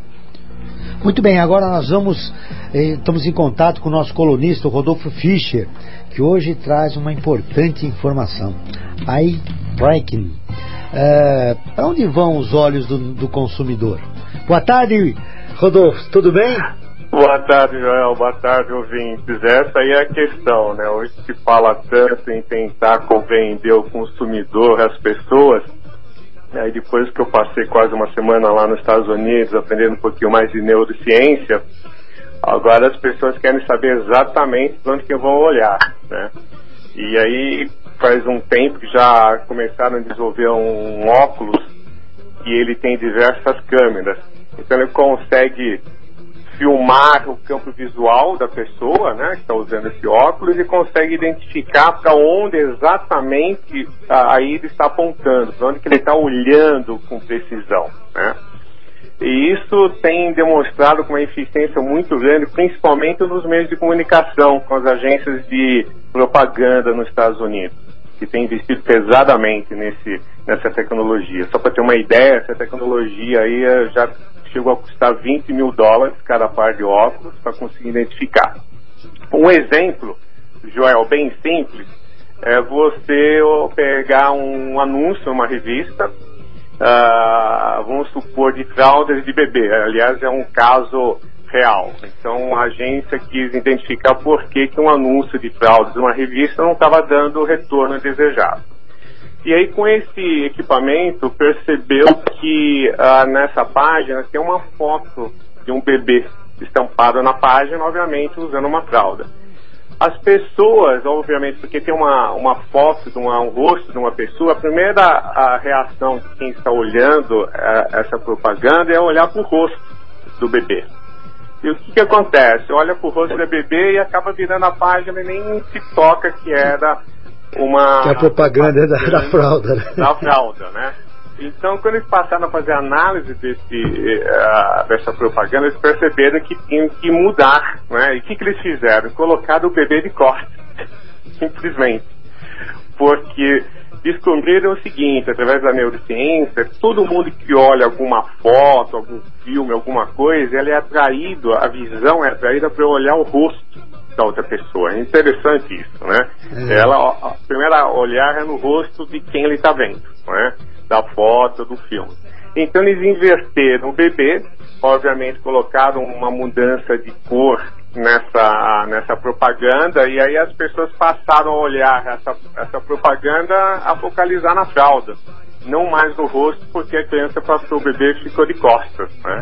Muito bem, agora nós vamos eh, estamos em contato com o nosso colunista, o Rodolfo Fischer, que hoje traz uma importante informação. Aí, Breaking. É, para onde vão os olhos do, do consumidor? Boa tarde, Rodolfo, tudo bem? Boa tarde, Joel, boa tarde, ouvintes. Essa aí é a questão, né? Hoje se fala tanto em tentar compreender o consumidor, as pessoas. Aí depois que eu passei quase uma semana lá nos Estados Unidos aprendendo um pouquinho mais de neurociência, agora as pessoas querem saber exatamente para onde que vão olhar, né? E aí faz um tempo que já começaram a desenvolver um, um óculos e ele tem diversas câmeras. Então ele consegue filmar o campo visual da pessoa, né, que está usando esse óculos, e consegue identificar para onde exatamente a, a ida está apontando, para onde que ele está olhando com precisão, né? E isso tem demonstrado com uma eficiência muito grande, principalmente nos meios de comunicação, com as agências de propaganda nos Estados Unidos, que têm investido pesadamente nesse, nessa tecnologia. Só para ter uma ideia, essa tecnologia aí já chegou a custar vinte mil dólares cada par de óculos para conseguir identificar. Um exemplo, Joel, bem simples, é você pegar um anúncio numa revista, Uh, vamos supor, de fraldas de bebê. Aliás, é um caso real. Então a agência quis identificar por que, que um anúncio de fraldas de uma revista não estava dando o retorno desejado. E aí, com esse equipamento, percebeu que uh, nessa página tem uma foto de um bebê estampado na página, obviamente usando uma fralda. As pessoas, obviamente, porque tem uma, uma foto, de uma, um rosto de uma pessoa, a primeira a reação de quem está olhando a, essa propaganda é olhar para o rosto do bebê. E o que, que acontece? Olha para o rosto do bebê e acaba virando a página e nem se toca que era uma... Que é a propaganda da, da fralda. Né? Da fralda, né? Então, quando eles passaram a fazer análise desse, uh, dessa propaganda, eles perceberam que tinham que mudar, né? E o que, que eles fizeram? Colocaram o bebê de costas, simplesmente. Porque descobriram o seguinte, através da neurociência, todo mundo que olha alguma foto, algum filme, alguma coisa, ele é atraído, a visão é atraída para olhar o rosto da outra pessoa. É interessante isso, né? É. Ela, a primeira olhar é no rosto de quem ele está vendo, né? Da foto, do filme. Então eles inverteram o bebê, obviamente colocaram uma mudança de cor nessa, nessa propaganda, e aí as pessoas passaram a olhar essa, essa propaganda a focalizar na fralda, não mais no rosto, porque a criança passou o bebê e ficou de costas, né?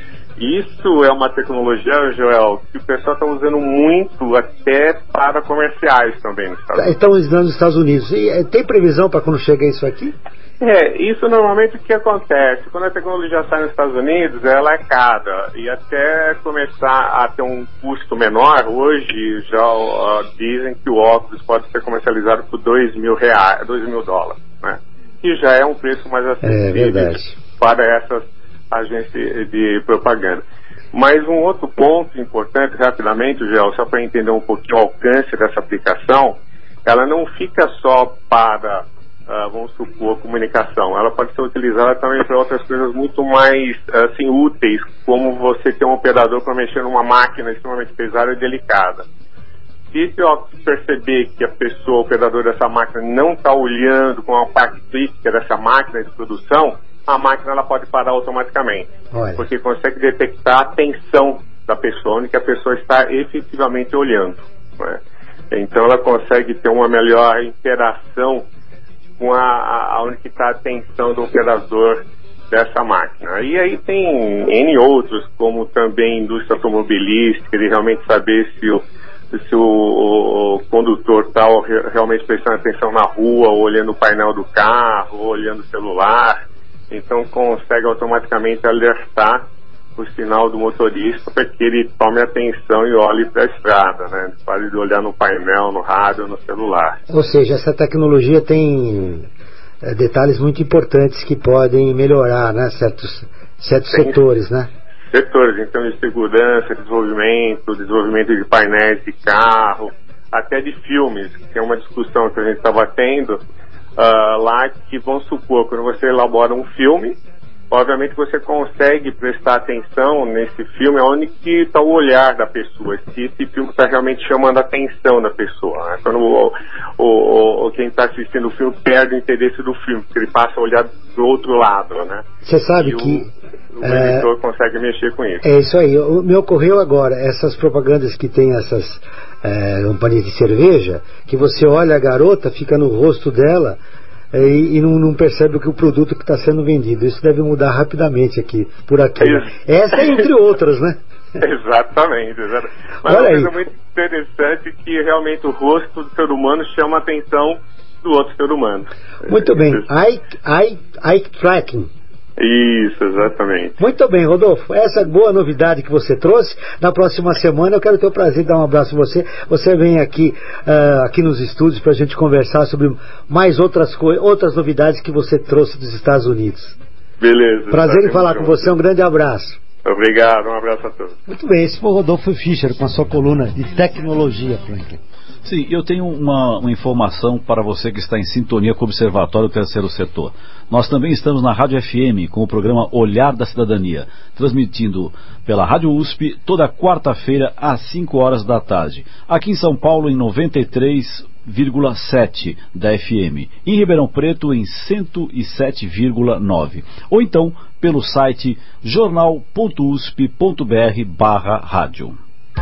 Isso é uma tecnologia, Joel, que o pessoal está usando muito até para comerciais também nos Estados Unidos. Estão usando nos Estados Unidos. E tem previsão para quando chegar isso aqui? É, isso normalmente o que acontece, quando a tecnologia sai nos Estados Unidos, ela é cara, e até começar a ter um custo menor, hoje já uh, dizem que o óculos pode ser comercializado por dois mil reais, dois mil dólares, né? Que já é um preço mais acessível é para essas agências de propaganda. Mas um outro ponto importante, rapidamente, Gel, só para entender um pouquinho o alcance dessa aplicação, ela não fica só para... Uh, vamos supor, comunicação. Ela pode ser utilizada também para outras coisas muito mais, assim, úteis, como você ter um operador para mexer numa máquina extremamente pesada e delicada. Se esse óculos perceber que a pessoa, o operador dessa máquina, não está olhando com a parte crítica dessa máquina de produção, a máquina ela pode parar automaticamente. Olha. Porque consegue detectar a tensão da pessoa, onde que a pessoa está efetivamente olhando, né? Então ela consegue ter uma melhor interação com a, a, onde que está a atenção do operador dessa máquina. E aí tem N outros, como também indústria automobilística, de realmente saber se o, se o, o condutor está realmente prestando atenção na rua, ou olhando o painel do carro, ou olhando o celular. Então consegue automaticamente alertar o sinal do motorista para que ele tome atenção e olhe para a estrada, né? Pare de olhar no painel, no rádio, no celular. Ou seja, essa tecnologia tem é, detalhes muito importantes que podem melhorar, né? Certos, certos setores, né? Setores, então, de segurança, desenvolvimento, desenvolvimento de painéis de carro, até de filmes, que é uma discussão que a gente estava tendo uh, lá, que vamos supor, quando você elabora um filme, obviamente você consegue prestar atenção nesse filme onde que está o olhar da pessoa, se esse filme está realmente chamando a atenção da pessoa, né? Quando o, o, o, quem está assistindo o filme perde o interesse do filme, porque ele passa a olhar do outro lado, né? Você sabe e que... O, o é, editor consegue mexer com isso. É isso aí. O, me ocorreu agora, essas propagandas que tem essas é, companhias de cerveja, que você olha a garota, fica no rosto dela... E, e não, não percebe o que o produto que está sendo vendido. Isso deve mudar rapidamente aqui, por aqui. É Essa é entre outras, né? Exatamente, exatamente. Mas Olha é uma coisa aí. muito interessante que realmente o rosto do ser humano chama a atenção do outro ser humano. Muito bem. Eye, eye, eye tracking. Isso, exatamente. Muito bem, Rodolfo. Essa boa novidade que você trouxe. Na próxima semana eu quero ter o prazer de dar um abraço a você. Você vem aqui, uh, aqui nos estúdios para a gente conversar sobre mais outras coisas, outras novidades que você trouxe dos Estados Unidos. Beleza. Prazer em falar com você. Um grande abraço. Obrigado, um abraço a todos. Muito bem, esse foi o Rodolfo Fischer com a sua coluna de tecnologia, Franklin. Sim, eu tenho uma, uma informação para você que está em sintonia com o Observatório do Terceiro Setor. Nós também estamos na Rádio F M com o programa Olhar da Cidadania, transmitindo pela Rádio U S P toda quarta-feira às cinco horas da tarde. Aqui em São Paulo em noventa e três vírgula sete da F M, em Ribeirão Preto em cento e sete vírgula nove, ou então pelo site jornal ponto usp ponto br barra rádio.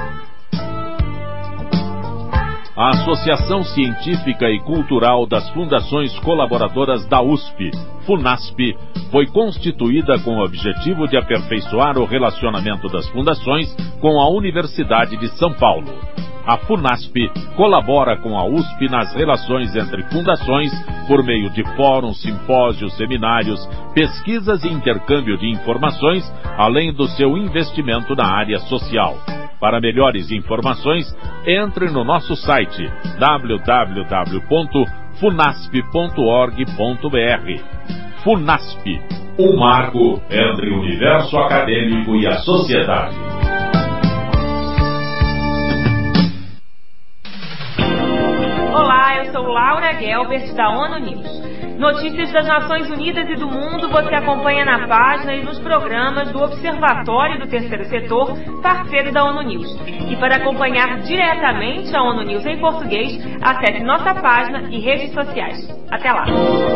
A Associação Científica e Cultural das Fundações Colaboradoras da U S P, FUNASP, foi constituída com o objetivo de aperfeiçoar o relacionamento das fundações com a Universidade de São Paulo. A Funasp colabora com a U S P nas relações entre fundações por meio de fóruns, simpósios, seminários, pesquisas e intercâmbio de informações, além do seu investimento na área social. Para melhores informações, entre no nosso site w w w ponto funasp ponto org ponto b r. Funasp, um marco entre o universo acadêmico e a sociedade. Olá, eu sou Laura Gelbert, da ONU News. Notícias das Nações Unidas e do mundo você acompanha na página e nos programas do Observatório do Terceiro Setor, parceiro da ONU News. E para acompanhar diretamente a ONU News em português, acesse nossa página e redes sociais. Até lá!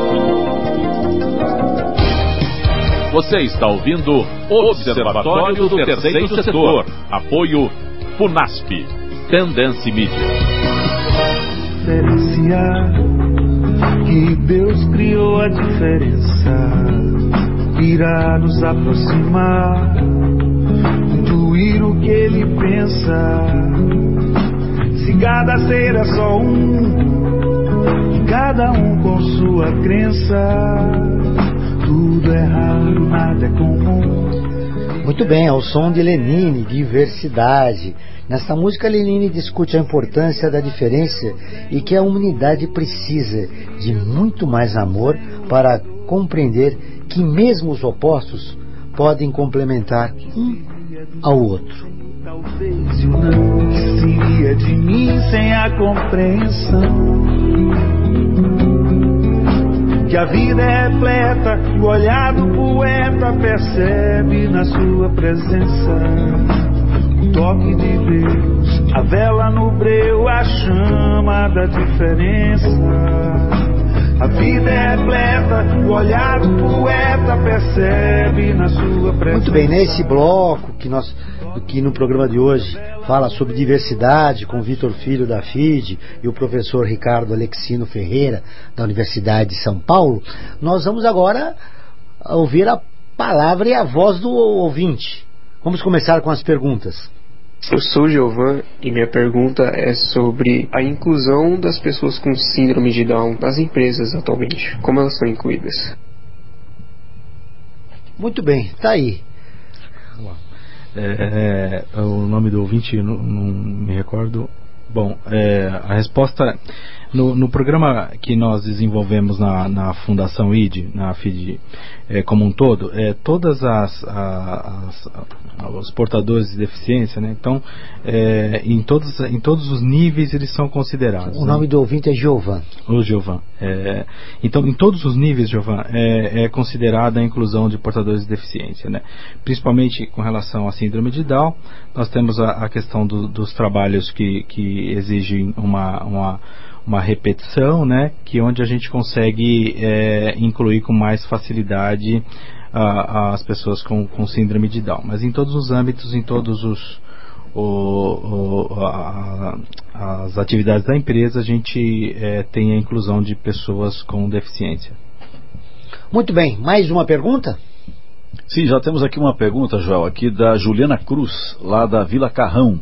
Você está ouvindo o Observatório do Terceiro Setor. Apoio Funasp. Tendência Mídia. Diferenciar que Deus criou a diferença, irá nos aproximar, intuir o que Ele pensa. Se cada ser é só um, cada um com sua crença, tudo é raro, nada é comum. Muito bem, ao som de Lenine, diversidade. Nesta música, Lenine discute a importância da diferença e que a humanidade precisa de muito mais amor para compreender que mesmo os opostos podem complementar um ao outro. Talvez o não que seria de mim sem a compreensão, que a vida é repleta, o olhar do poeta percebe na sua presença o toque de Deus, a vela no breu, a chama da diferença. A vida é repleta, o olhar do poeta percebe na sua presença. Muito bem, nesse bloco que nós, que no programa de hoje fala sobre diversidade com Vitor Filho da F I D e o professor Ricardo Alexino Ferreira da Universidade de São Paulo, nós vamos agora ouvir a palavra e a voz do ouvinte. Vamos começar com as perguntas. Eu sou o Giovan e minha pergunta é sobre a inclusão das pessoas com síndrome de Down nas empresas atualmente. Como elas são incluídas? Muito bem, tá aí. É, é, o nome do ouvinte não, não me recordo. Bom, é, a resposta no, no programa que nós desenvolvemos na, na Fundação I D, na F I D é, como um todo, é, todas as, as, as os portadores de deficiência, né? Então, é, em todos em todos os níveis eles são considerados. O nome né? do ouvinte é Giovan. O Giovan. É, então, em todos os níveis, Giovan, é, é considerada a inclusão de portadores de deficiência, né? Principalmente com relação à síndrome de Down, nós temos a, a questão do, dos trabalhos que, que exigem uma, uma, uma repetição, né? Que onde a gente consegue é, incluir com mais facilidade a, as pessoas com, com síndrome de Down. Mas em todos os âmbitos, em todos os O, o, a, as atividades da empresa, a gente é, tem a inclusão de pessoas com deficiência. Muito bem, mais uma pergunta? Sim, já temos aqui uma pergunta, Joel, aqui da Juliana Cruz, lá da Vila Carrão.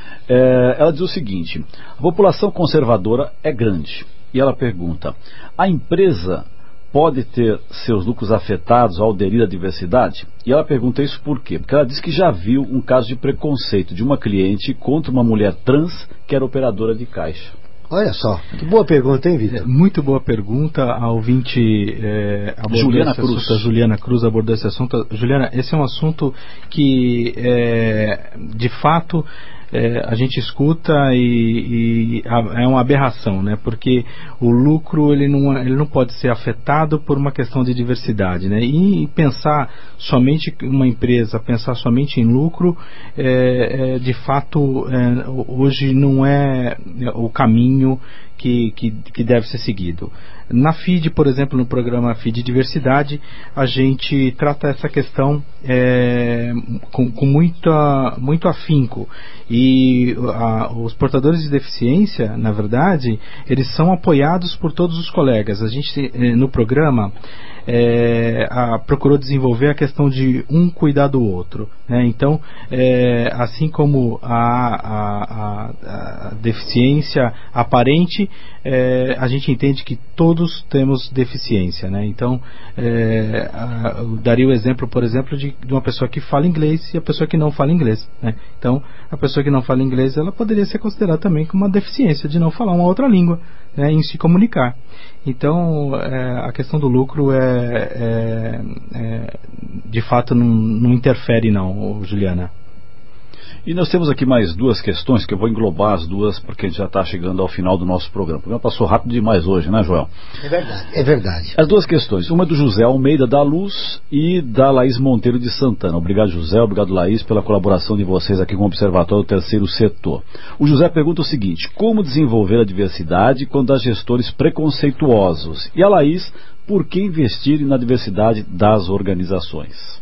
É, ela diz o seguinte: a população conservadora é grande, e ela pergunta: a empresa pode ter seus lucros afetados ao aderir à diversidade? E ela pergunta isso por quê? Porque ela diz que já viu um caso de preconceito de uma cliente contra uma mulher trans que era operadora de caixa. Olha só, que boa pergunta, hein, Vitor? É, muito boa pergunta. A ouvinte é, Juliana Cruz. Assunto, a Juliana Cruz abordou esse assunto. Juliana, esse é um assunto que, é, de fato, É, a gente escuta e, e é uma aberração, né? Porque o lucro ele não, ele não pode ser afetado por uma questão de diversidade, né? E pensar somente uma empresa, pensar somente em lucro, é, é, de fato, é, hoje não é o caminho que, que, que deve ser seguido. Na F I D, por exemplo, no programa F I D Diversidade, a gente trata essa questão é, com, com muita, muito afinco. E a, os portadores de deficiência, na verdade, eles são apoiados por todos os colegas. A gente, no programa, é, a, procurou desenvolver a questão de um cuidar do outro, né? Então, é, assim como a, a, a, a deficiência aparente, é, a gente entende que todos temos deficiência, né? Então, é, a, eu daria o exemplo, por exemplo, de, de uma pessoa que fala inglês e a pessoa que não fala inglês, né? Então, a pessoa que não fala inglês, ela poderia ser considerada também como uma deficiência de não falar uma outra língua, né, em se comunicar. Então, é, a questão do lucro é, é, é de fato não, não interfere não, Juliana. E nós temos aqui mais duas questões que eu vou englobar as duas porque a gente já está chegando ao final do nosso programa. O programa passou rápido demais hoje, né, Joel? É verdade. É verdade. As duas questões, uma é do José Almeida da Luz e da Laís Monteiro de Santana. Obrigado, José, obrigado, Laís, pela colaboração de vocês aqui com o Observatório do Terceiro Setor. O José pergunta o seguinte: como desenvolver a diversidade quando há gestores preconceituosos? E a Laís, por que investir na diversidade das organizações?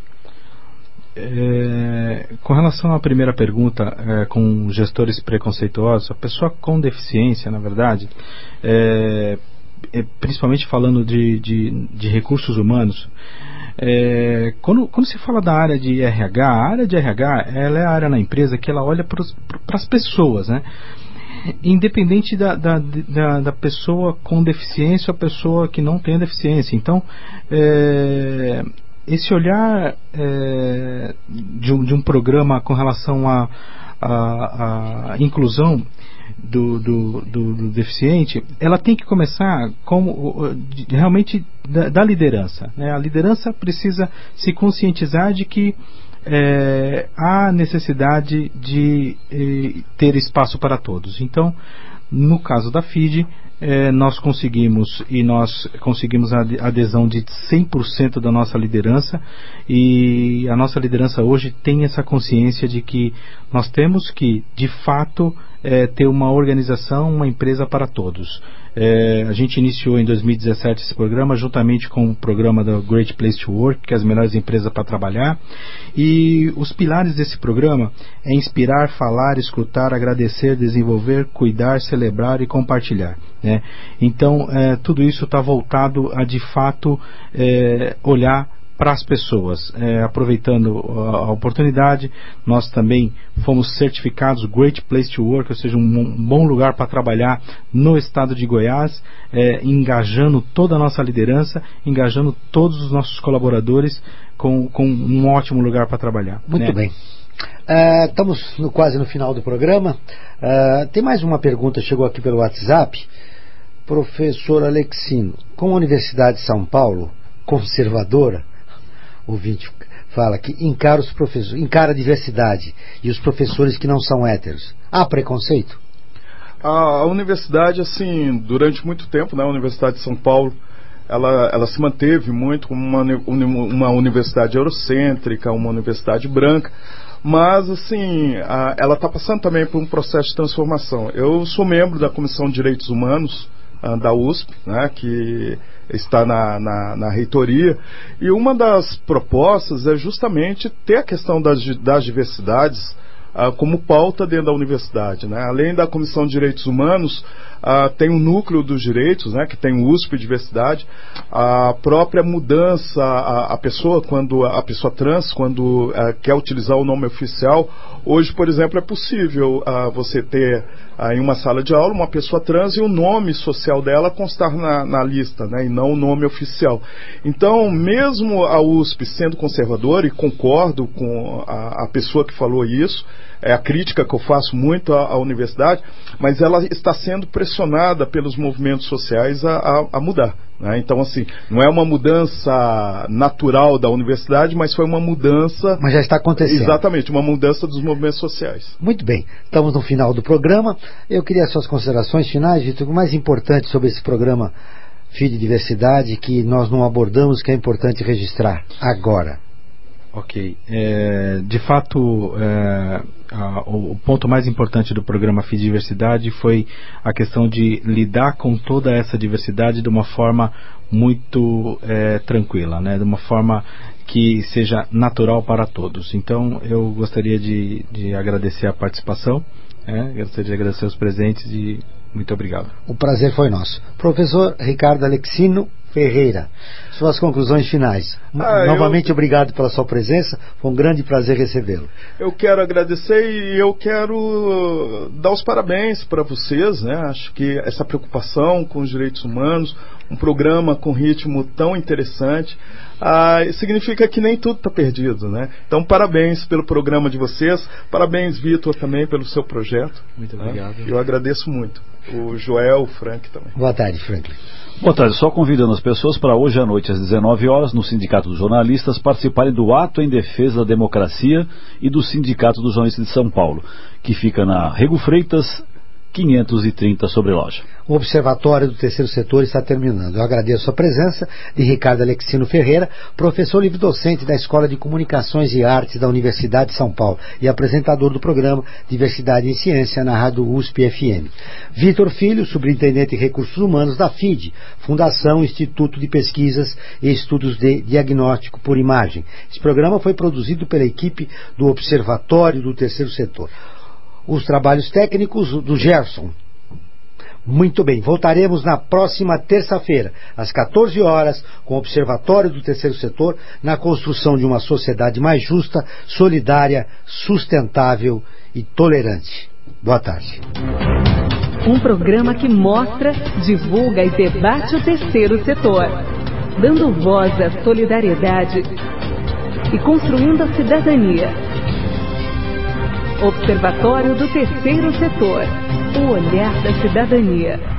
É, com relação à primeira pergunta, é, com gestores preconceituosos, a pessoa com deficiência, na verdade, é, é, principalmente falando de, de, de recursos humanos, é, quando, quando se fala da área de R H, a área de R H ela é a área na empresa que ela olha para as pessoas, né? Independente da, da, da, da pessoa com deficiência ou a pessoa que não tem deficiência. Então, é, esse olhar é, de, um, de um programa com relação à a, a, a inclusão do, do, do, do deficiente, ela tem que começar com, de, realmente da, da liderança, né? A liderança precisa se conscientizar de que é, há necessidade de eh, ter espaço para todos. Então, no caso da F I D, É, nós conseguimos e nós conseguimos a adesão de cem por cento da nossa liderança, e a nossa liderança hoje tem essa consciência de que nós temos que, de fato, é, ter uma organização, uma empresa para todos. É, a gente iniciou em dois mil e dezessete esse programa juntamente com o programa da Great Place to Work, que é as melhores empresas para trabalhar, e os pilares desse programa é inspirar, falar, escutar, agradecer, desenvolver, cuidar, celebrar e compartilhar, né? Então, é, tudo isso está voltado a, de fato, é, olhar para as pessoas. É, aproveitando a, a oportunidade, nós também fomos certificados Great Place to Work, ou seja, um, um bom lugar para trabalhar no estado de Goiás, é, engajando toda a nossa liderança, engajando todos os nossos colaboradores com, com um ótimo lugar para trabalhar. Muito né? bem. Uh, estamos no, quase no final do programa. Uh, tem mais uma pergunta, chegou aqui pelo WhatsApp. Professor Alexino, com a Universidade de São Paulo, conservadora, o ouvinte fala que encara, os professores, encara a diversidade e os professores que não são héteros. Há preconceito? A, a universidade, assim, durante muito tempo, né, a Universidade de São Paulo, ela, ela se manteve muito como uma, uma universidade eurocêntrica, uma universidade branca, mas, assim, a, ela está passando também por um processo de transformação. Eu sou membro da Comissão de Direitos Humanos a, da U S P, né, que está na, na, na reitoria, e uma das propostas é justamente ter a questão das, das diversidades uh, como pauta dentro da universidade, né? Além da Comissão de Direitos Humanos, uh, tem o núcleo dos direitos, né, que tem o U S P Diversidade, a própria mudança, a, a pessoa, quando a pessoa trans, quando uh, quer utilizar o nome oficial, hoje, por exemplo, é possível uh, você ter uh, em uma sala de aula uma pessoa trans e o nome social dela constar na, na lista, né, e não o nome oficial. Então, mesmo a U S P sendo conservadora, e concordo com a, a pessoa que falou isso, é a crítica que eu faço muito à, à universidade, mas ela está sendo pressionada pelos movimentos sociais a, a, a mudar, né? Então, assim, não é uma mudança natural da universidade, mas foi uma mudança... Mas já está acontecendo. Exatamente, uma mudança dos movimentos sociais. Muito bem, estamos no final do programa. Eu queria as suas considerações finais, Vitor, o mais importante sobre esse programa F I D Diversidade, que nós não abordamos, que é importante registrar agora. Ok. É, de fato, é, a, o, o ponto mais importante do programa F I D Diversidade foi a questão de lidar com toda essa diversidade de uma forma muito é, tranquila, né? De uma forma que seja natural para todos. Então, eu gostaria de, de agradecer a participação, é, gostaria de agradecer os presentes e muito obrigado. O prazer foi nosso. Professor Ricardo Alexino, Ferreira. Suas conclusões finais. Ah, Novamente, eu... obrigado pela sua presença. Foi um grande prazer recebê-lo. Eu quero agradecer e eu quero dar os parabéns para vocês, né? Acho que essa preocupação com os direitos humanos, um programa com ritmo tão interessante, ah, significa que nem tudo está perdido, né? Então, parabéns pelo programa de vocês, parabéns, Vitor, também pelo seu projeto. Muito né? obrigado. Eu agradeço muito. O Joel, o Frank também. Boa tarde, Franklin. Boa tarde, só convidando as pessoas para hoje à noite às dezenove horas no Sindicato dos Jornalistas participarem do ato em defesa da democracia e do Sindicato dos Jornalistas de São Paulo, que fica na Rego Freitas quinhentos e trinta sobre loja. O Observatório do Terceiro Setor está terminando. Eu agradeço a presença de Ricardo Alexino Ferreira, professor livre-docente da Escola de Comunicações e Artes da Universidade de São Paulo e apresentador do programa Diversidade em Ciência na Rádio U S P F M. Vitor Filho, superintendente de Recursos Humanos da F I D, Fundação Instituto de Pesquisas e Estudos de Diagnóstico por Imagem. Esse programa foi produzido pela equipe do Observatório do Terceiro Setor. Os trabalhos técnicos do Gerson. Muito bem, voltaremos na próxima terça-feira, às quatorze horas, com o Observatório do Terceiro Setor, na construção de uma sociedade mais justa, solidária, sustentável e tolerante. Boa tarde. Um programa que mostra, divulga e debate o terceiro setor, dando voz à solidariedade e construindo a cidadania. Observatório do Terceiro Setor, o olhar da cidadania.